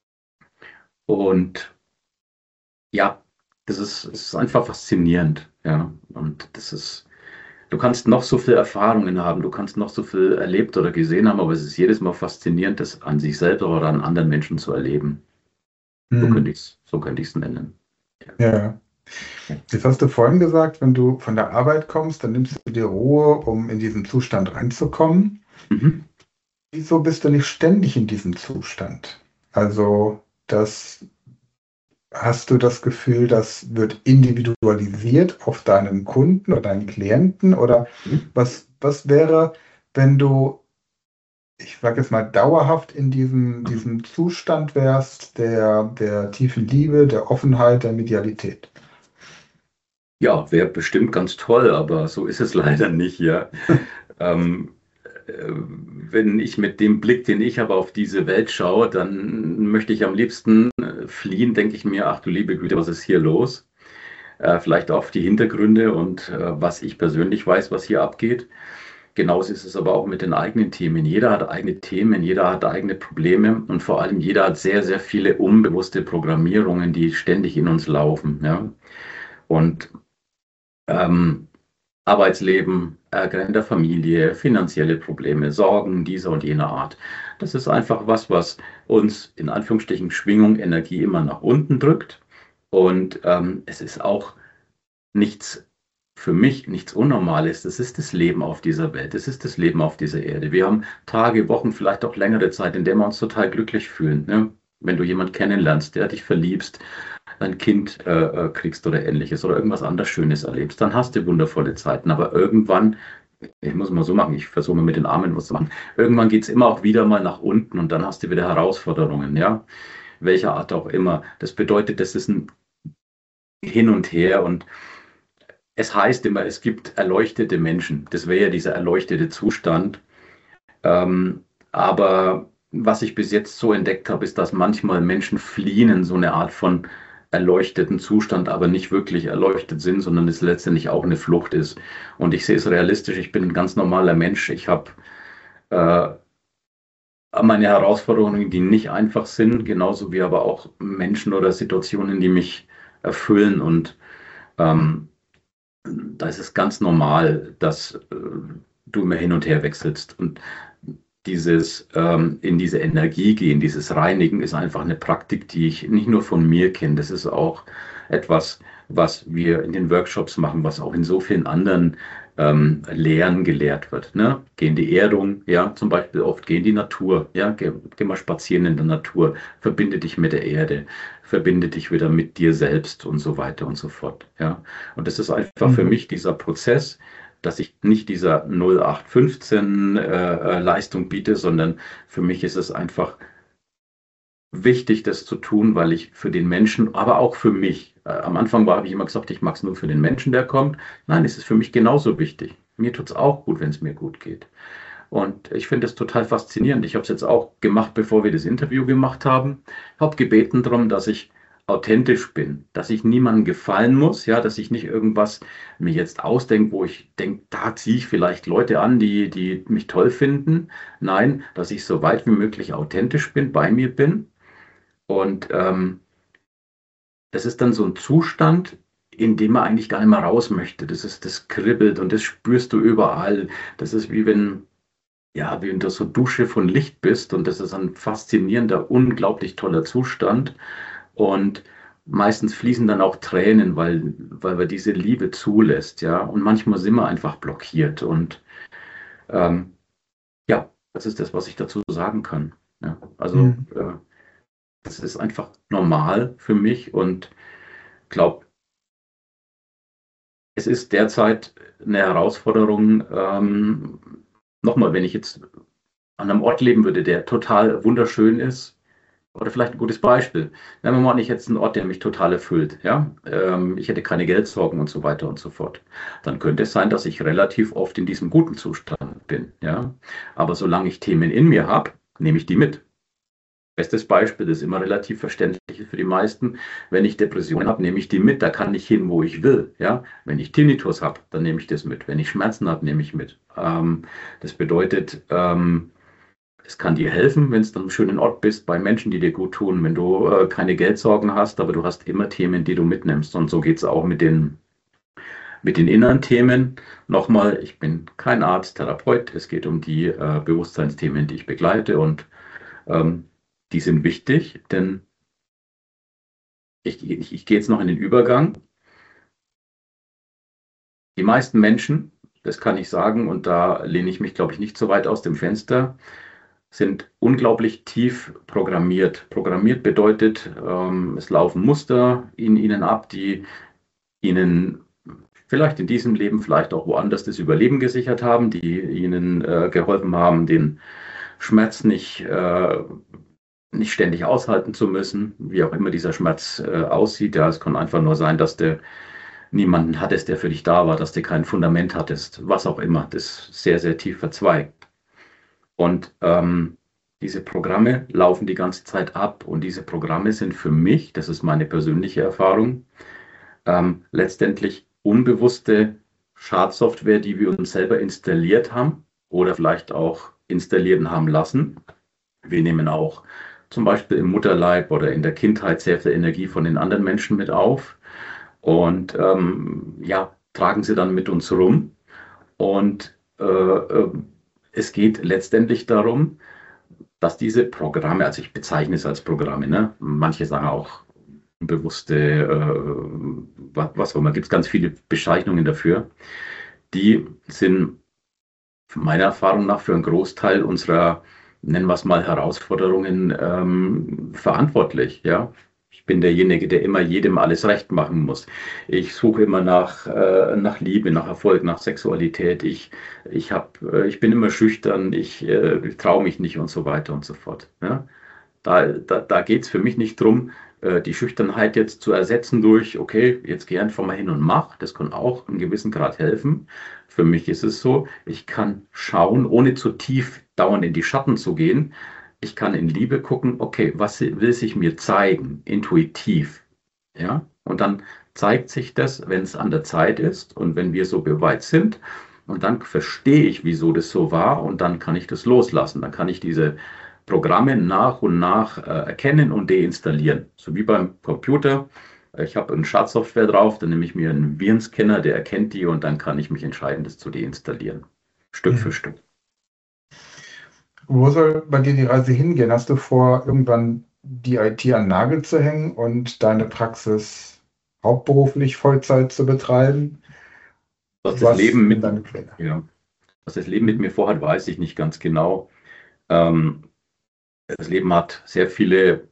Und ja, das ist, es ist einfach faszinierend, ja. Und das ist, du kannst noch so viel Erfahrungen haben, du kannst noch so viel erlebt oder gesehen haben, aber es ist jedes Mal faszinierend, das an sich selber oder an anderen Menschen zu erleben. So Hm. könnte ich es, so könnte ich es nennen. Ja. Jetzt hast du vorhin gesagt, wenn du von der Arbeit kommst, dann nimmst du dir Ruhe, um in diesen Zustand reinzukommen. Mhm. Wieso bist du nicht ständig in diesem Zustand? Also, das hast du das Gefühl, das wird individualisiert auf deinen Kunden oder deinen Klienten? Oder was, was wäre, wenn du, ich sage jetzt mal, dauerhaft in diesem, diesem Zustand wärst, der, der tiefen Liebe, der Offenheit, der Medialität? Ja, wäre bestimmt ganz toll, aber so ist es leider nicht, ja. Ähm, äh, Wenn ich mit dem Blick, den ich habe, auf diese Welt schaue, dann möchte ich am liebsten äh, fliehen, denke ich mir, ach du liebe Güte, was ist hier los? Äh, vielleicht auch die Hintergründe und äh, was ich persönlich weiß, was hier abgeht. Genauso ist es aber auch mit den eigenen Themen. Jeder hat eigene Themen, jeder hat eigene Probleme, und vor allem jeder hat sehr, sehr viele unbewusste Programmierungen, die ständig in uns laufen. Ja? Und ähm, Arbeitsleben, Ärger in der Familie, finanzielle Probleme, Sorgen dieser und jener Art. Das ist einfach was, was uns in Anführungsstrichen Schwingung, Energie immer nach unten drückt. Und ähm, es ist auch nichts, für mich nichts Unnormales. Das ist das Leben auf dieser Welt. Das ist das Leben auf dieser Erde. Wir haben Tage, Wochen, vielleicht auch längere Zeit, in der wir uns total glücklich fühlen. Ne? Wenn du jemanden kennenlernst, der dich verliebst, ein Kind äh, äh, kriegst oder ähnliches oder irgendwas anderes Schönes erlebst, dann hast du wundervolle Zeiten. Aber irgendwann, ich muss mal so machen, ich versuche mal mit den Armen was zu machen, irgendwann geht es immer auch wieder mal nach unten, und dann hast du wieder Herausforderungen, ja, welcher Art auch immer. Das bedeutet, das ist ein Hin und Her, und es heißt immer, es gibt erleuchtete Menschen. Das wäre ja dieser erleuchtete Zustand. Ähm, aber was ich bis jetzt so entdeckt habe, ist, dass manchmal Menschen fliehen in so eine Art von erleuchteten Zustand, aber nicht wirklich erleuchtet sind, sondern es letztendlich auch eine Flucht ist. Und ich sehe es realistisch. Ich bin ein ganz normaler Mensch. Ich habe äh, meine Herausforderungen, die nicht einfach sind, genauso wie aber auch Menschen oder Situationen, die mich erfüllen. Und ähm, da ist es ganz normal, dass äh, du immer hin und her wechselst. Und dieses ähm, in diese Energie gehen, dieses Reinigen ist einfach eine Praktik, die ich nicht nur von mir kenne. Das ist auch etwas, was wir in den Workshops machen, was auch in so vielen anderen ähm, Lehren gelehrt wird. Ne? Geh in die Erdung, ja, zum Beispiel oft geh in die Natur, ja, geh, geh mal spazieren in der Natur, verbinde dich mit der Erde, verbinde dich wieder mit dir selbst und so weiter und so fort. Ja. Und das ist einfach für Mhm. mich dieser Prozess, dass ich nicht dieser null acht fünfzehn äh, äh, Leistung biete, sondern für mich ist es einfach wichtig, das zu tun, weil ich für den Menschen, aber auch für mich, äh, am Anfang war, habe ich immer gesagt, ich mag es nur für den Menschen, der kommt. Nein, es ist für mich genauso wichtig. Mir tut es auch gut, wenn es mir gut geht. Und ich finde es total faszinierend. Ich habe es jetzt auch gemacht, bevor wir das Interview gemacht haben. Ich habe gebeten darum, dass ich authentisch bin, dass ich niemandem gefallen muss, ja, dass ich nicht irgendwas mir jetzt ausdenke, wo ich denke, da ziehe ich vielleicht Leute an, die, die mich toll finden. Nein, dass ich so weit wie möglich authentisch bin, bei mir bin. Und ähm, das ist dann so ein Zustand, in dem man eigentlich gar nicht mehr raus möchte. Das ist, das kribbelt und das spürst du überall. Das ist wie wenn, ja, wie wenn du so Dusche von Licht bist und das ist ein faszinierender, unglaublich toller Zustand. Und meistens fließen dann auch Tränen, weil, weil wir diese Liebe zulässt, ja. Und manchmal sind wir einfach blockiert. Und ähm, ja, das ist das, was ich dazu sagen kann. Ja. Also Mhm. äh, das ist einfach normal für mich und glaube, es ist derzeit eine Herausforderung. Ähm, nochmal, wenn ich jetzt an einem Ort leben würde, der total wunderschön ist, oder vielleicht ein gutes Beispiel. Nehmen wir mal nicht jetzt einen Ort, der mich total erfüllt. Ja? Ähm, ich hätte keine Geldsorgen und so weiter und so fort. Dann könnte es sein, dass ich relativ oft in diesem guten Zustand bin. Ja? Aber solange ich Themen in mir habe, nehme ich die mit. Bestes Beispiel, das ist immer relativ verständlich für die meisten. Wenn ich Depressionen habe, nehme ich die mit. Da kann ich hin, wo ich will. Ja? Wenn ich Tinnitus habe, dann nehme ich das mit. Wenn ich Schmerzen habe, nehme ich mit. Ähm, das bedeutet, ähm, es kann dir helfen, wenn du an einem schönen Ort bist, bei Menschen, die dir gut tun, wenn du äh, keine Geldsorgen hast, aber du hast immer Themen, die du mitnimmst. Und so geht es auch mit den, mit den inneren Themen. Nochmal, ich bin kein Arzt, Therapeut. Es geht um die äh, Bewusstseinsthemen, die ich begleite. Und ähm, die sind wichtig, denn ich, ich, ich gehe jetzt noch in den Übergang. Die meisten Menschen, das kann ich sagen, und da lehne ich mich, glaube ich, nicht so weit aus dem Fenster, sind unglaublich tief programmiert. Programmiert bedeutet, ähm, es laufen Muster in ihnen ab, die ihnen vielleicht in diesem Leben, vielleicht auch woanders das Überleben gesichert haben, die ihnen äh, geholfen haben, den Schmerz nicht, äh, nicht ständig aushalten zu müssen, wie auch immer dieser Schmerz äh, aussieht. Ja, es kann einfach nur sein, dass du niemanden hattest, der für dich da war, dass du kein Fundament hattest, was auch immer. Das ist sehr, sehr tief verzweigt. Und ähm, diese Programme laufen die ganze Zeit ab und diese Programme sind für mich, das ist meine persönliche Erfahrung, ähm, letztendlich unbewusste Schadsoftware, die wir uns selber installiert haben oder vielleicht auch installieren haben lassen. Wir nehmen auch zum Beispiel im Mutterleib oder in der Kindheit sehr viel Energie von den anderen Menschen mit auf und ähm, ja, tragen sie dann mit uns rum. Und äh, äh, es geht letztendlich darum, dass diese Programme, also ich bezeichne es als Programme, ne? Manche sagen auch bewusste, äh, was, was auch immer, gibt es ganz viele Bezeichnungen dafür, die sind meiner Erfahrung nach für einen Großteil unserer, nennen wir es mal, Herausforderungen ähm, verantwortlich. Ja? Ich bin derjenige, der immer jedem alles recht machen muss. Ich suche immer nach, äh, nach Liebe, nach Erfolg, nach Sexualität. Ich, ich, hab, äh, ich bin immer schüchtern, ich, äh, ich traue mich nicht und so weiter und so fort. Ja? Da, da, da geht es für mich nicht drum, äh, die Schüchternheit jetzt zu ersetzen durch, okay, jetzt geh einfach mal hin und mach. Das kann auch einen gewissen Grad helfen. Für mich ist es so, ich kann schauen, ohne zu tief dauernd in die Schatten zu gehen. Ich kann in Liebe gucken, okay, was will sich mir zeigen, intuitiv. Ja, und dann zeigt sich das, wenn es an der Zeit ist und wenn wir so beweit sind. Und dann verstehe ich, wieso das so war und dann kann ich das loslassen. Dann kann ich diese Programme nach und nach äh, erkennen und deinstallieren. So wie beim Computer. Ich habe eine Schadsoftware drauf, dann nehme ich mir einen Virenscanner, der erkennt die und dann kann ich mich entscheiden, das zu deinstallieren. Stück für Mhm. Stück. Wo soll bei dir die Reise hingehen? Hast du vor, irgendwann die I T an den Nagel zu hängen und deine Praxis hauptberuflich Vollzeit zu betreiben? Was das Was Leben sind mit, deine Pläne? ja, was das Leben mit Mhm. mir vorhat, weiß ich nicht ganz genau. Ähm, das Leben hat sehr viele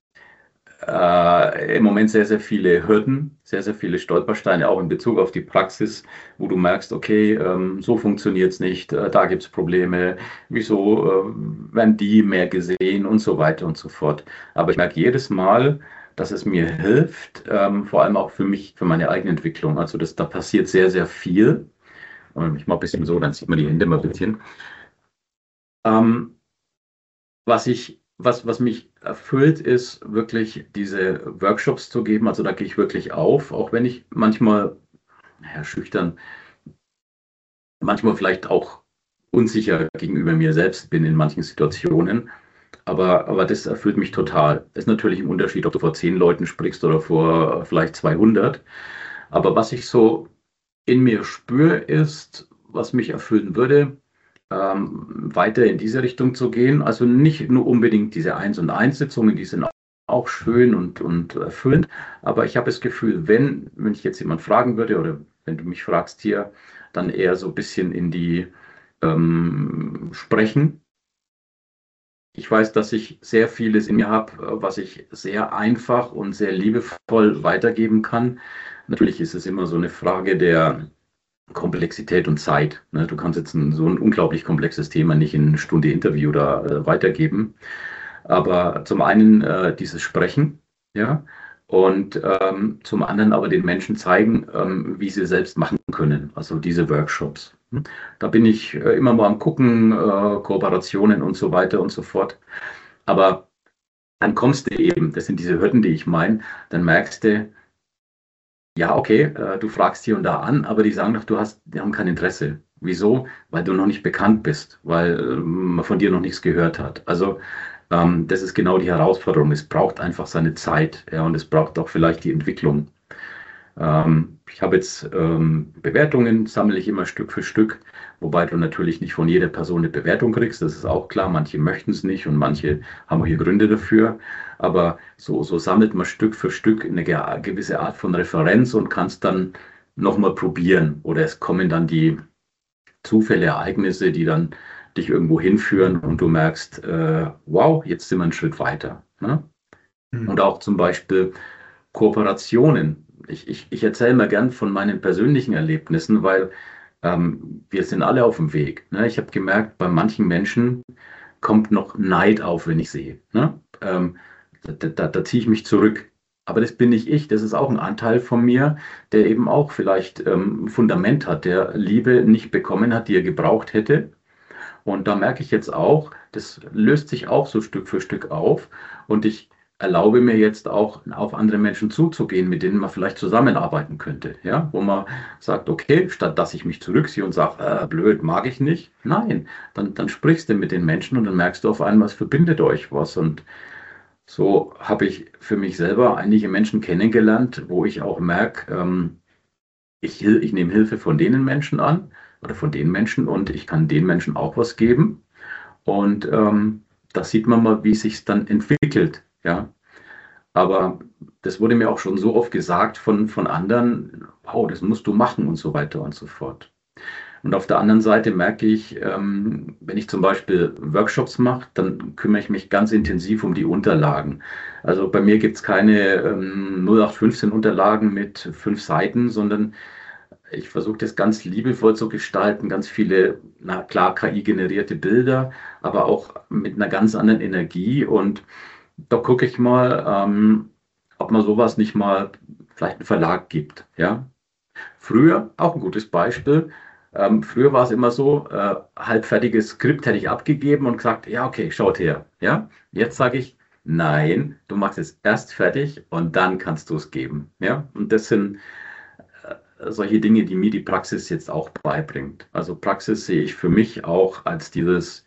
äh, im Moment sehr, sehr viele Hürden, sehr, sehr viele Stolpersteine, auch in Bezug auf die Praxis, wo du merkst, okay, ähm, so funktioniert es nicht, äh, da gibt es Probleme, wieso äh, werden die mehr gesehen und so weiter und so fort. Aber ich merke jedes Mal, dass es mir hilft, ähm, vor allem auch für mich, für meine eigene Entwicklung. Also das, da passiert sehr, sehr viel. Und ich mache ein bisschen so, dann sieht man die Hände mal ein bisschen. Ähm, was ich was, was mich erfüllt, ist wirklich diese Workshops zu geben. Also da gehe ich wirklich auf, auch wenn ich manchmal, naja, schüchtern, manchmal vielleicht auch unsicher gegenüber mir selbst bin in manchen Situationen. Aber, aber das erfüllt mich total. Das ist natürlich ein Unterschied, ob du vor zehn Leuten sprichst oder vor vielleicht zweihundert. Aber was ich so in mir spüre, ist, was mich erfüllen würde, ähm, weiter in diese Richtung zu gehen. Also nicht nur unbedingt diese Eins und Eins Sitzungen, die sind auch schön und, und erfüllend. Aber ich habe das Gefühl, wenn, wenn ich jetzt jemand fragen würde oder wenn du mich fragst hier, dann eher so ein bisschen in die ähm, Sprechen. Ich weiß, dass ich sehr vieles in mir habe, was ich sehr einfach und sehr liebevoll weitergeben kann. Natürlich ist es immer so eine Frage der Komplexität und Zeit. Ne? Du kannst jetzt ein, so ein unglaublich komplexes Thema nicht in eine Stunde Interview da äh, weitergeben. Aber zum einen äh, dieses Sprechen, ja, und ähm, zum anderen aber den Menschen zeigen, ähm, wie sie selbst machen können. Also diese Workshops. Hm? Da bin ich äh, immer mal am Gucken, äh, Kooperationen und so weiter und so fort. Aber dann kommst du eben, das sind diese Hürden, die ich meine, dann merkst du, ja, okay, äh, du fragst hier und da an, aber die sagen doch, du hast, die haben kein Interesse. Wieso? Weil du noch nicht bekannt bist, weil ähm, man von dir noch nichts gehört hat. Also ähm, das ist genau die Herausforderung. Es braucht einfach seine Zeit, ja, und es braucht auch vielleicht die Entwicklung. Ähm, ich habe jetzt ähm, Bewertungen, sammle ich immer Stück für Stück, wobei du natürlich nicht von jeder Person eine Bewertung kriegst, das ist auch klar. Manche möchten es nicht und manche haben auch hier Gründe dafür. Aber so, so sammelt man Stück für Stück eine ge- gewisse Art von Referenz und kannst dann nochmal probieren. Oder es kommen dann die Zufälle, Ereignisse, die dann dich irgendwo hinführen und du merkst, äh, wow, jetzt sind wir einen Schritt weiter. Ne? Und Hm. auch zum Beispiel Kooperationen. Ich, ich, ich erzähle mal gern von meinen persönlichen Erlebnissen, weil ähm, wir sind alle auf dem Weg. Ne? Ich habe gemerkt, bei manchen Menschen kommt noch Neid auf, wenn ich sehe. Ne? Ähm, da, da, da ziehe ich mich zurück. Aber das bin nicht ich, das ist auch ein Anteil von mir, der eben auch vielleicht ähm, ein Fundament hat, der Liebe nicht bekommen hat, die er gebraucht hätte. Und da merke ich jetzt auch, das löst sich auch so Stück für Stück auf. Und ich erlaube mir jetzt auch, auf andere Menschen zuzugehen, mit denen man vielleicht zusammenarbeiten könnte. Ja, wo man sagt, okay, statt dass ich mich zurückziehe und sage, äh, blöd, mag ich nicht. Nein, dann, dann sprichst du mit den Menschen und dann merkst du auf einmal, es verbindet euch was. Und so habe ich für mich selber einige Menschen kennengelernt, wo ich auch merke, ähm, ich, hil- ich nehme Hilfe von denen Menschen an oder von den Menschen und ich kann den Menschen auch was geben. Und ähm, da sieht man mal, wie sich dann entwickelt. Ja, aber das wurde mir auch schon so oft gesagt von, von anderen, wow, das musst du machen und so weiter und so fort. Und auf der anderen Seite merke ich, ähm, wenn ich zum Beispiel Workshops mache, dann kümmere ich mich ganz intensiv um die Unterlagen. Also bei mir gibt es keine ähm, null acht fünfzehn Unterlagen mit fünf Seiten, sondern ich versuche das ganz liebevoll zu gestalten, ganz viele, na klar, K I-generierte Bilder, aber auch mit einer ganz anderen Energie. Und da gucke ich mal, ähm, ob man sowas nicht mal vielleicht einen Verlag gibt. Ja? Früher, auch ein gutes Beispiel, ähm, früher war es immer so, äh, halbfertiges Skript hätte ich abgegeben und gesagt, ja, okay, schaut her. Ja? Jetzt sage ich, nein, du machst es erst fertig und dann kannst du es geben. Ja? Und das sind solche Dinge, die mir die Praxis jetzt auch beibringt. Also Praxis sehe ich für mich auch als dieses,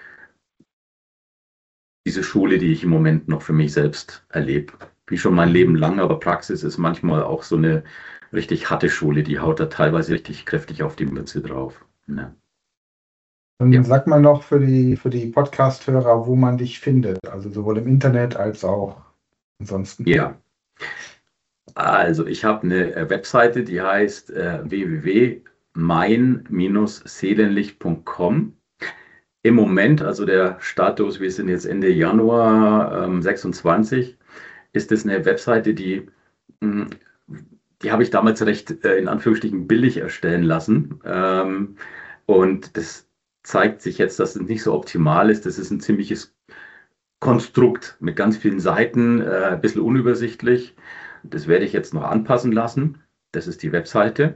diese Schule, die ich im Moment noch für mich selbst erlebe. Wie schon mein Leben lang, aber Praxis ist manchmal auch so eine richtig harte Schule, die haut da teilweise richtig kräftig auf die Mütze drauf. Ja. Dann Ja. sag mal noch für die, für die Podcast-Hörer, wo man dich findet, also sowohl im Internet als auch ansonsten. Ja. Also ich habe eine äh, Webseite, die heißt äh, w w w punkt mein Seelenlicht punkt com. Im Moment, also der Status, wir sind jetzt Ende Januar ähm, sechsundzwanzig, ist es eine Webseite, die, mh, die habe ich damals recht äh, in Anführungsstrichen billig erstellen lassen. Ähm, und das zeigt sich jetzt, dass es nicht so optimal ist. Das ist ein ziemliches Konstrukt mit ganz vielen Seiten, äh, ein bisschen unübersichtlich. Das werde ich jetzt noch anpassen lassen. Das ist die Webseite.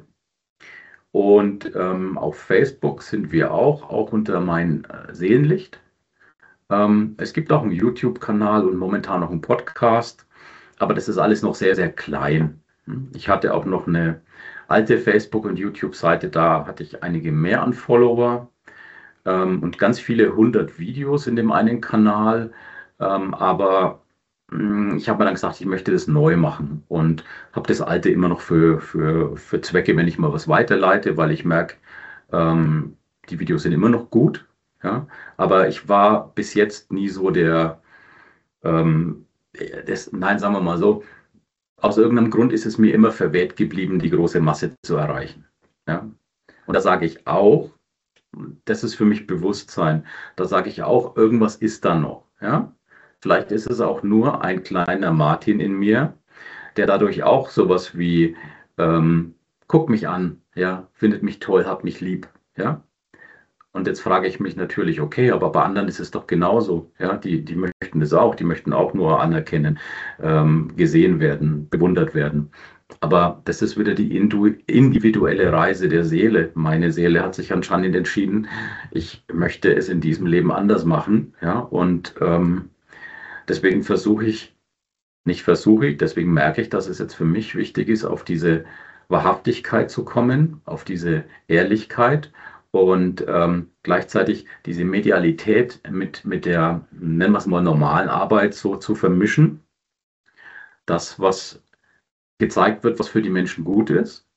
Und ähm, auf Facebook sind wir auch, auch unter mein äh, Seelenlicht. Ähm, es gibt auch einen YouTube-Kanal und momentan noch einen Podcast, aber das ist alles noch sehr, sehr klein. Hm. Ich hatte auch noch eine alte Facebook- und YouTube-Seite, da hatte ich einige mehr an Follower ähm, und ganz viele hundert Videos in dem einen Kanal. Ähm, aber mh, ich habe mir dann gesagt, ich möchte das neu machen und habe das alte immer noch für, für, für Zwecke, wenn ich mal was weiterleite, weil ich merke, ähm, die Videos sind immer noch gut. Ja? Aber ich war bis jetzt nie so der, ähm, das, nein, sagen wir mal so, aus irgendeinem Grund ist es mir immer verwehrt geblieben, die große Masse zu erreichen. Ja? Und da sage ich auch, das ist für mich Bewusstsein. Da sage ich auch, irgendwas ist da noch. Ja? Vielleicht ist es auch nur ein kleiner Martin in mir, der dadurch auch sowas wie, ähm, guck mich an, ja, findet mich toll, hat mich lieb. Ja? Und jetzt frage ich mich natürlich, okay, aber bei anderen ist es doch genauso. Ja, die, die möchten das auch, die möchten auch nur anerkennen, ähm, gesehen werden, bewundert werden. Aber das ist wieder die indu- individuelle Reise der Seele. Meine Seele hat sich anscheinend entschieden, ich möchte es in diesem Leben anders machen. Ja, und ähm, deswegen versuche ich, nicht versuche ich, deswegen merke ich, dass es jetzt für mich wichtig ist, auf diese Wahrhaftigkeit zu kommen, auf diese Ehrlichkeit und ähm, gleichzeitig diese Medialität mit, mit der, nennen wir es mal, normalen Arbeit so zu vermischen. Das, was gezeigt wird, was für die Menschen gut ist.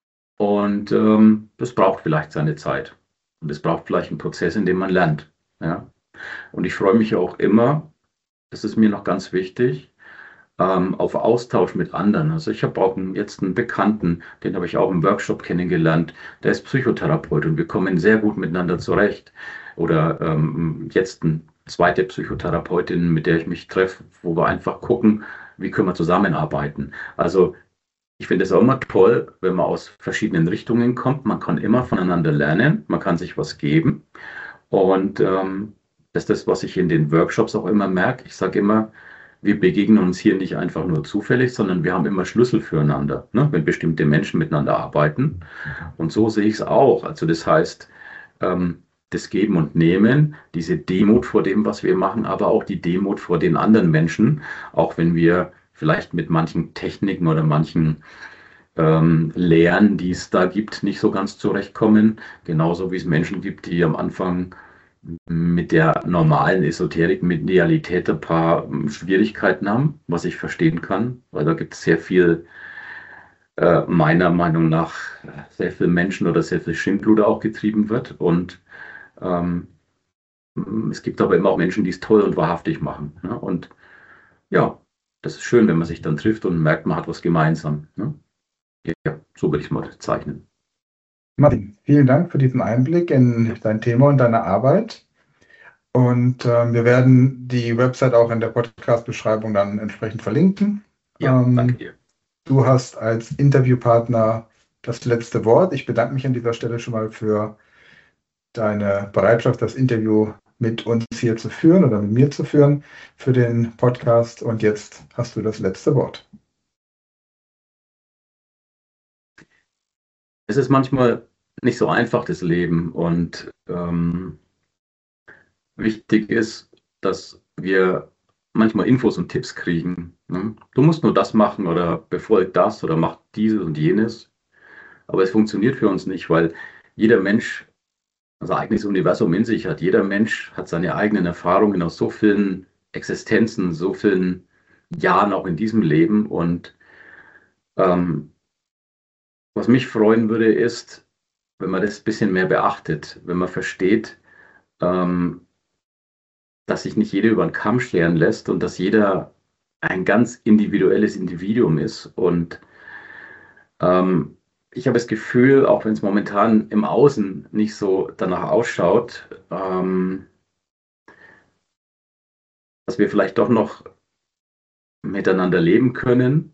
Und ähm, das braucht vielleicht seine Zeit. Und es braucht vielleicht einen Prozess, in dem man lernt. Ja? Und ich freue mich auch immer, das ist mir noch ganz wichtig, ähm, auf Austausch mit anderen. Also ich habe auch einen, jetzt einen Bekannten, den habe ich auch im Workshop kennengelernt, der ist Psychotherapeut und wir kommen sehr gut miteinander zurecht. Oder ähm, jetzt eine zweite Psychotherapeutin, mit der ich mich treffe, wo wir einfach gucken, wie können wir zusammenarbeiten. Also ich finde es auch immer toll, wenn man aus verschiedenen Richtungen kommt. Man kann immer voneinander lernen, man kann sich was geben. Und ähm, das ist das, was ich in den Workshops auch immer merke. Ich sage immer, wir begegnen uns hier nicht einfach nur zufällig, sondern wir haben immer Schlüssel füreinander, ne? Wenn bestimmte Menschen miteinander arbeiten. Und so sehe ich es auch. Also das heißt, ähm, das Geben und Nehmen, diese Demut vor dem, was wir machen, aber auch die Demut vor den anderen Menschen, auch wenn wir vielleicht mit manchen Techniken oder manchen ähm, Lehren, die es da gibt, nicht so ganz zurechtkommen. Genauso wie es Menschen gibt, die am Anfang mit der normalen Esoterik, mit Realität ein paar ähm, Schwierigkeiten haben, was ich verstehen kann, weil da gibt es sehr viel, äh, meiner Meinung nach, sehr viel Menschen oder sehr viel Schindluder auch getrieben wird. Und ähm, es gibt aber immer auch Menschen, die es toll und wahrhaftig machen. Ne? Und ja, das ist schön, wenn man sich dann trifft und merkt, man hat was gemeinsam. Ne? Ja, so würde ich es mal bezeichnen. Martin, vielen Dank für diesen Einblick in dein Thema und deine Arbeit. Und ähm, wir werden die Website auch in der Podcast-Beschreibung dann entsprechend verlinken. Ja, danke Ähm, dir. du hast als Interviewpartner das letzte Wort. Ich bedanke mich an dieser Stelle schon mal für deine Bereitschaft, das Interview mit uns hier zu führen oder mit mir zu führen für den Podcast. Und jetzt hast du das letzte Wort. Es ist manchmal nicht so einfach, das Leben. Und ähm, wichtig ist, dass wir manchmal Infos und Tipps kriegen. Ne? Du musst nur das machen oder befolg das oder mach dieses und jenes. Aber es funktioniert für uns nicht, weil jeder Mensch sein eigenes Universum in sich hat. Jeder Mensch hat seine eigenen Erfahrungen aus so vielen Existenzen, so vielen Jahren auch in diesem Leben. Und ähm, was mich freuen würde, ist, wenn man das ein bisschen mehr beachtet, wenn man versteht, ähm, dass sich nicht jeder über den Kamm scheren lässt und dass jeder ein ganz individuelles Individuum ist. Und ähm, ich habe das Gefühl, auch wenn es momentan im Außen nicht so danach ausschaut, ähm, dass wir vielleicht doch noch miteinander leben können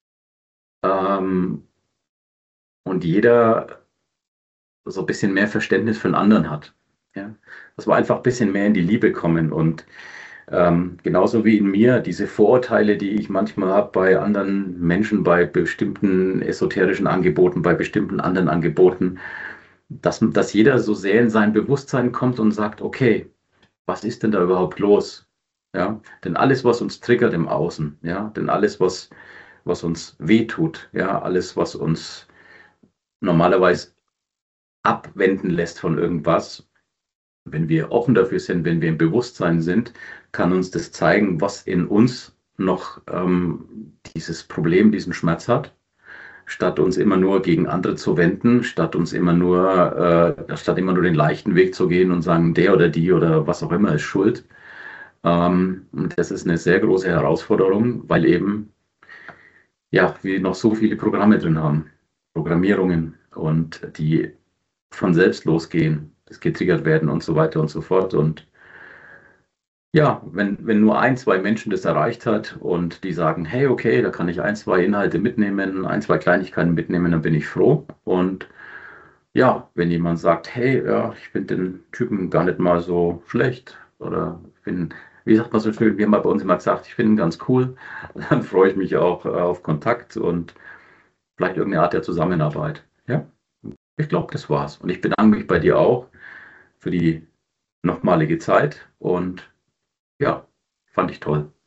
ähm, und jeder so ein bisschen mehr Verständnis für den anderen hat. Ja? Dass wir einfach ein bisschen mehr in die Liebe kommen und Ähm, genauso wie in mir diese Vorurteile, die ich manchmal habe bei anderen Menschen, bei bestimmten esoterischen Angeboten, bei bestimmten anderen Angeboten, dass, dass jeder so sehr in sein Bewusstsein kommt und sagt, okay, was ist denn da überhaupt los? Ja, denn alles, was uns triggert im Außen, ja, denn alles, was, was uns wehtut, ja, alles, was uns normalerweise abwenden lässt von irgendwas, wenn wir offen dafür sind, wenn wir im Bewusstsein sind, kann uns das zeigen, was in uns noch ähm, dieses Problem, diesen Schmerz hat, statt uns immer nur gegen andere zu wenden, statt uns immer nur, äh, statt immer nur den leichten Weg zu gehen und sagen, der oder die oder was auch immer ist schuld. Ähm, und das ist eine sehr große Herausforderung, weil eben, ja, wir noch so viele Programme drin haben, Programmierungen und die von selbst losgehen, das getriggert werden und so weiter und so fort. Und ja, wenn, wenn nur ein, zwei Menschen das erreicht hat und die sagen, hey, okay, da kann ich ein, zwei Inhalte mitnehmen, ein, zwei Kleinigkeiten mitnehmen, dann bin ich froh. Und ja, wenn jemand sagt, hey, ja, ich finde den Typen gar nicht mal so schlecht oder ich finde, wie sagt man so schön, wir haben bei uns immer gesagt, ich finde ihn ganz cool, dann freue ich mich auch äh, auf Kontakt und vielleicht irgendeine Art der Zusammenarbeit. Ja, ich glaube, das war's. Und ich bedanke mich bei dir auch für die nochmalige Zeit und ja, fand ich toll.